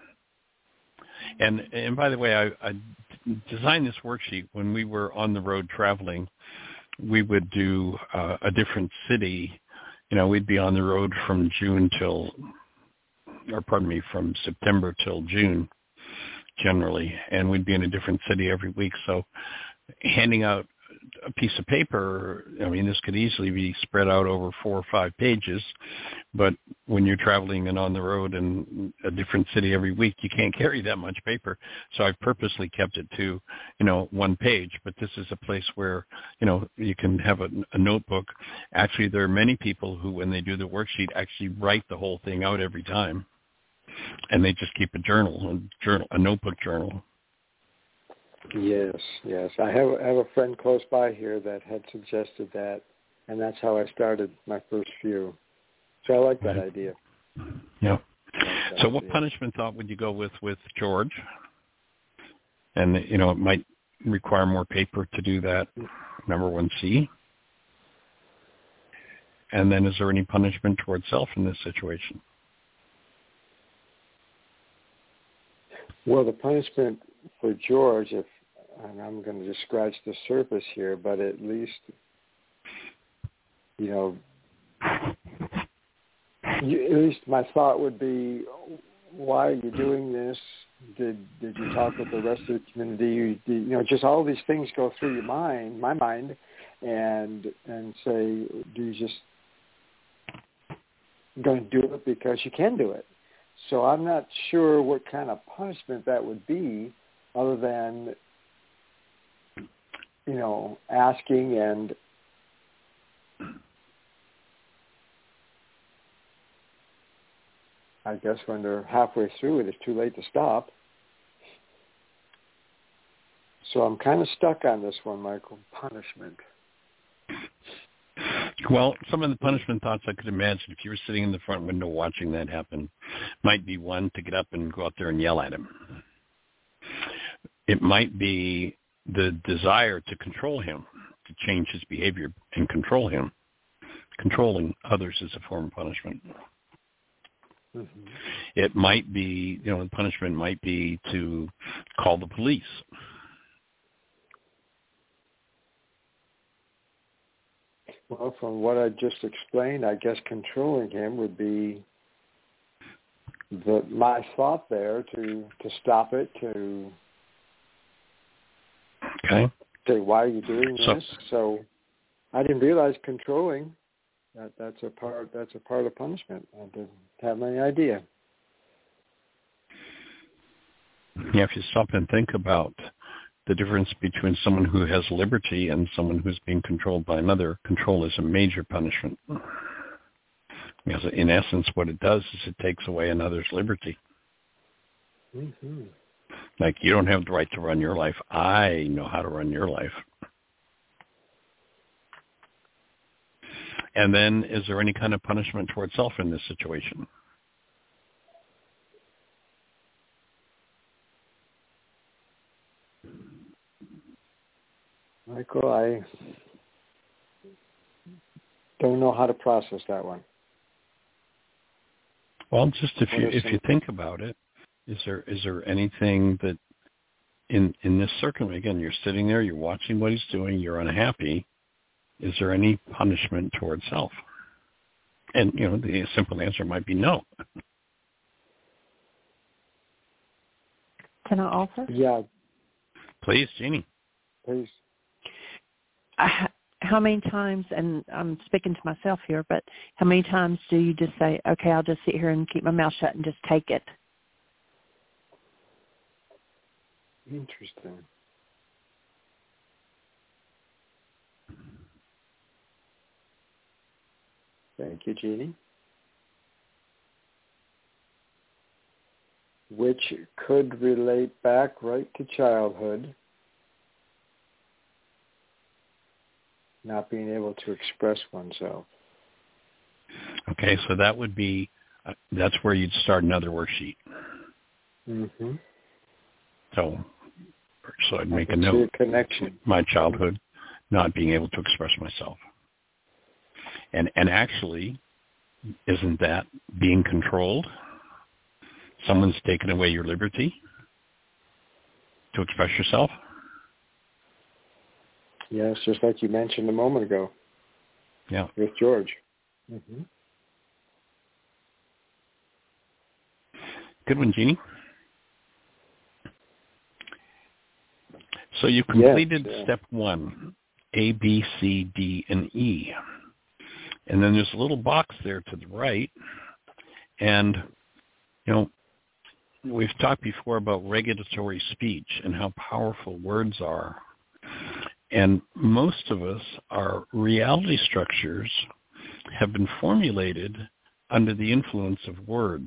Speaker 1: And and by the way, I, I designed this worksheet when we were on the road traveling. We would do uh, a different city. You know, we'd be on the road from June till, or pardon me, from September till June, generally, and we'd be in a different city every week. So handing out a piece of paper, I mean, this could easily be spread out over four or five pages, but when you're traveling and on the road in a different city every week, you can't carry that much paper. So I purposely kept it to, you know, one page, but this is a place where, you know, you can have a, a notebook. Actually, there are many people who, when they do the worksheet, actually write the whole thing out every time, and they just keep a journal, a journal, a notebook journal.
Speaker 4: Yes, yes. I have, I have a friend close by here that had suggested that, and that's how I started my first few. So I like that right. idea.
Speaker 1: Yeah.
Speaker 4: Like
Speaker 1: so what
Speaker 4: idea.
Speaker 1: punishment thought would you go with with George? And, you know, it might require more paper to do that, number one C. And then is there any punishment towards self in this situation?
Speaker 4: Well, the punishment for George, if and I'm going to just scratch the surface here, but at least, you know, you, at least my thought would be, why are you doing this? Did did you talk with the rest of the community? You, did, you know, just all these things go through your mind, my mind, and and say, do you just going to do it because you can do it? So I'm not sure what kind of punishment that would be, other than, you know, asking and I guess when they're halfway through it, it's too late to stop. So I'm kind of stuck on this one, Michael. Punishment.
Speaker 1: Well, some of the punishment thoughts I could imagine if you were sitting in the front window watching that happen might be, one, to get up and go out there and yell at him. It might be the desire to control him, to change his behavior and control him. Controlling others is a form of punishment. Mm-hmm. It might be, you know, the punishment might be to call the police.
Speaker 4: Well, from what I just explained, I guess controlling him would be the my thought there to, to stop it, to
Speaker 1: okay.
Speaker 4: say, why are you doing
Speaker 1: so,
Speaker 4: this? So I didn't realize controlling, that that's a part that's a part of punishment. I didn't have any idea.
Speaker 1: Yeah, if you stop and think about the difference between someone who has liberty and someone who's being controlled by another. Control is a major punishment. Because in essence, what it does is it takes away another's liberty.
Speaker 4: Mm-hmm.
Speaker 1: Like, you don't have the right to run your life. I know how to run your life. And then, is there any kind of punishment towards self in this situation?
Speaker 4: Michael, I don't know how to process that one.
Speaker 1: Well, just if
Speaker 4: What
Speaker 1: you
Speaker 4: are
Speaker 1: if
Speaker 4: some-
Speaker 1: you think about it, is there is there anything that in in this circumstance, again, you're sitting there, you're watching what he's doing, you're unhappy. Is there any punishment towards self? And, you know, the simple answer might be no.
Speaker 2: Can I offer?
Speaker 4: Yeah,
Speaker 1: Please, Jeannie.
Speaker 4: please.
Speaker 2: I, how many times, and I'm speaking to myself here, but how many times do you just say, okay, I'll just sit here and keep my mouth shut and just take it?
Speaker 4: Interesting. Thank you, Jeannie. Which could relate back right to childhood, not being able to express oneself.
Speaker 1: Okay, so that would be, uh, that's where you'd start another worksheet.
Speaker 4: Mm-hmm.
Speaker 1: So, so I'd
Speaker 4: I
Speaker 1: make a
Speaker 4: can see
Speaker 1: note.
Speaker 4: a connection.
Speaker 1: My childhood, not being able to express myself. And and actually, isn't that being controlled? Someone's taken away your liberty to express yourself?
Speaker 4: Yes, just like you mentioned a moment ago.
Speaker 1: Yeah.
Speaker 4: With George. Mm-hmm.
Speaker 1: Good one, Jeannie. So you completed
Speaker 4: Yes, yeah.
Speaker 1: step one, A, B, C, D, and E. And then there's a little box there to the right. And, you know, we've talked before about regulatory speech and how powerful words are. And most of us, our reality structures have been formulated under the influence of words.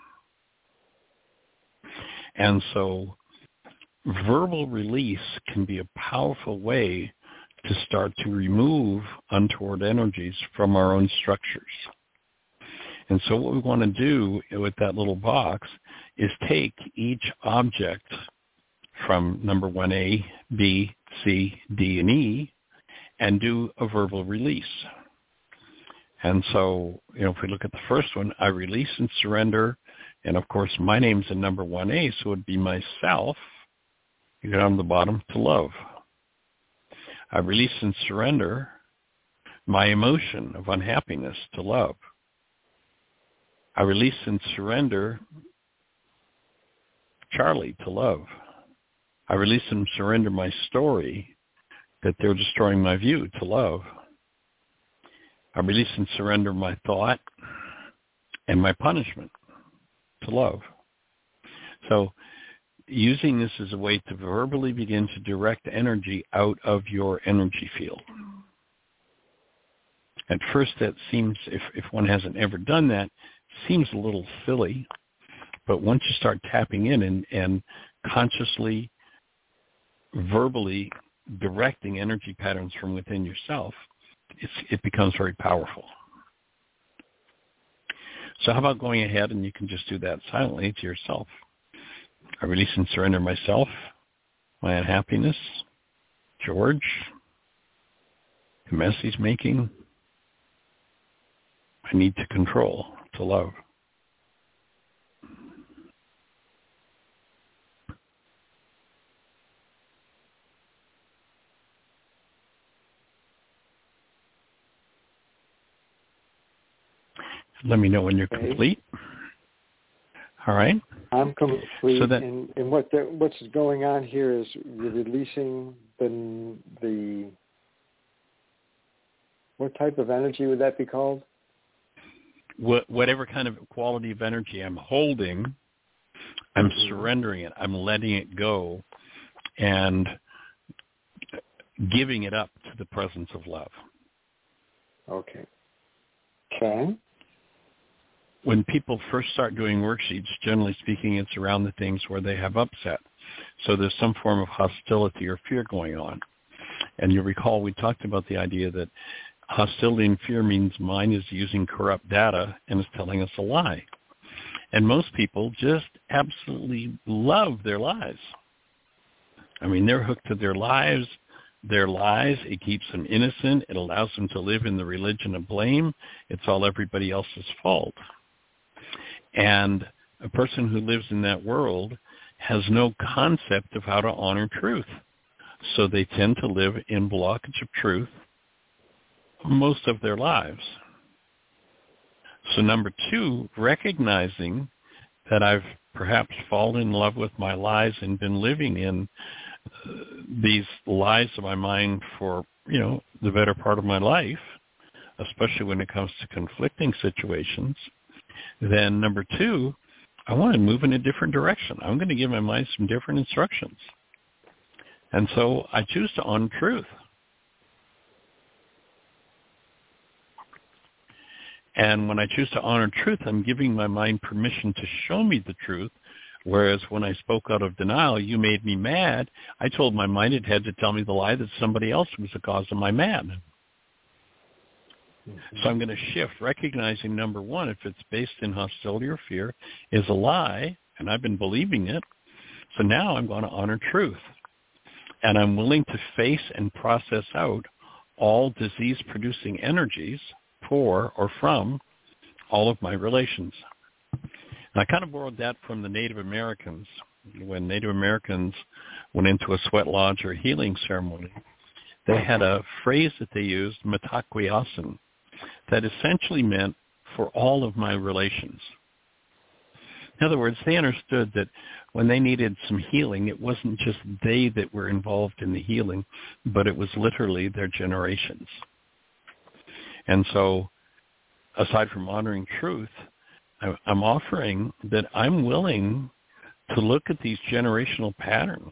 Speaker 1: And so verbal release can be a powerful way to start to remove untoward energies from our own structures. And so what we want to do with that little box is take each object from number one, A, B, C, D, and E, and do a verbal release. And so, you know, if we look at the first one, I release and surrender. And of course, my name's in number one A, so it would be myself. You go down to the bottom to love. I release and surrender my emotion of unhappiness to love. I release and surrender Charlie to love. I release and surrender my story that they're destroying my view to love. I release and surrender my thought and my punishment to love. So using this as a way to verbally begin to direct energy out of your energy field. At first that seems, if, if one hasn't ever done that, seems a little silly, but once you start tapping in and, and consciously, verbally directing energy patterns from within yourself, it's, it becomes very powerful. So how about going ahead and you can just do that silently to yourself. I release and surrender myself, my unhappiness, George, the mess he's making. I need to control, to love. Let me know when you're
Speaker 4: Okay.
Speaker 1: complete. All right.
Speaker 4: I'm complete,
Speaker 1: So that,
Speaker 4: and, and what the, what's going on here is you're releasing the the what type of energy would that be called?
Speaker 1: What, whatever kind of quality of energy I'm holding, I'm mm-hmm. surrendering it. I'm letting it go, and giving it up to the presence of love.
Speaker 4: Okay. Okay.
Speaker 1: When people first start doing worksheets, generally speaking, it's around the things where they have upset. So there's some form of hostility or fear going on. And you recall we talked about the idea that hostility and fear means mind is using corrupt data and is telling us a lie. And most people just absolutely love their lives. I mean, they're hooked to their lives, their lies. It keeps them innocent. It allows them to live in the religion of blame. It's all everybody else's fault. And a person who lives in that world has no concept of how to honor truth. So they tend to live in blockage of truth most of their lives. So number two, recognizing that I've perhaps fallen in love with my lies and been living in uh, these lies of my mind for, you know, the better part of my life, especially when it comes to conflicting situations, then number two, I want to move in a different direction. I'm going to give my mind some different instructions. And so I choose to honor truth. And when I choose to honor truth, I'm giving my mind permission to show me the truth. Whereas when I spoke out of denial, you made me mad. I told my mind it had to tell me the lie that somebody else was the cause of my mad. Mm-hmm. So I'm going to shift, recognizing, number one, if it's based in hostility or fear, is a lie, and I've been believing it. So now I'm going to honor truth. And I'm willing to face and process out all disease-producing energies for or from all of my relations. And I kind of borrowed that from the Native Americans. When Native Americans went into a sweat lodge or healing ceremony, they had a phrase that they used, mitakuye-osin, that essentially meant for all of my relations. In other words, they understood that when they needed some healing, it wasn't just they that were involved in the healing, but it was literally their generations. And so, aside from honoring truth, I'm offering that I'm willing to look at these generational patterns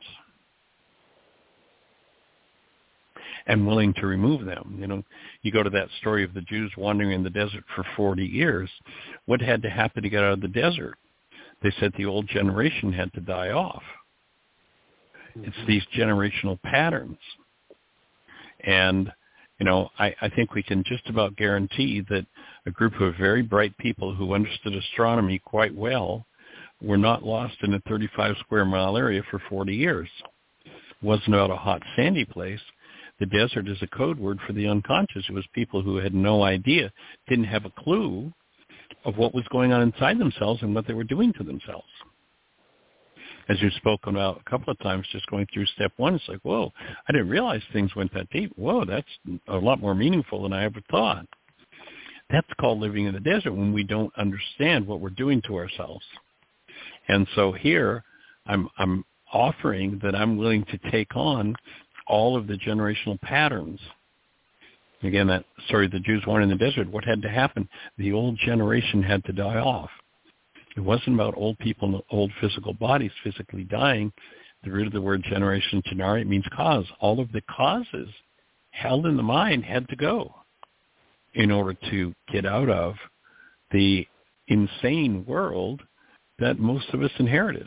Speaker 1: and willing to remove them. You know, you go to that story of the Jews wandering in the desert for forty years. What had to happen to get out of the desert? They said the old generation had to die off. Mm-hmm. It's these generational patterns. And, you know, I, I think we can just about guarantee that a group of very bright people who understood astronomy quite well were not lost in a thirty-five square mile area for forty years. It wasn't about a hot, sandy place. The desert is a code word for the unconscious. It was people who had no idea, didn't have a clue of what was going on inside themselves and what they were doing to themselves. As you've spoken about a couple of times, just going through step one, it's like, whoa, I didn't realize things went that deep. Whoa, that's a lot more meaningful than I ever thought. That's called living in the desert, when we don't understand what we're doing to ourselves. And so here, I'm, I'm offering that I'm willing to take on all of the generational patterns. Again, that story, the Jews wandering in the desert, what had to happen? The old generation had to die off. It wasn't about old people in old physical bodies physically dying. The root of the word generation, genari, it means cause. All of the causes held in the mind had to go in order to get out of the insane world that most of us inherited.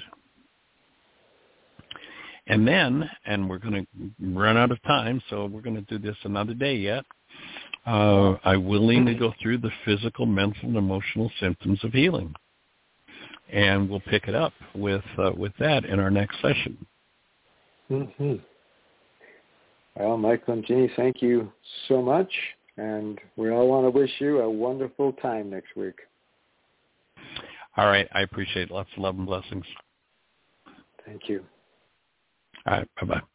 Speaker 1: And then, and we're going to run out of time, so we're going to do this another day yet, uh, I'm willing to go through the physical, mental, and emotional symptoms of healing. And we'll pick it up with uh, with that in our next session.
Speaker 4: Mm-hmm. Well, Michael and Jeannie, thank you so much. And we all want to wish you a wonderful time next week.
Speaker 1: All right. I appreciate it. Lots of love and blessings.
Speaker 4: Thank you.
Speaker 1: All right. Bye-bye.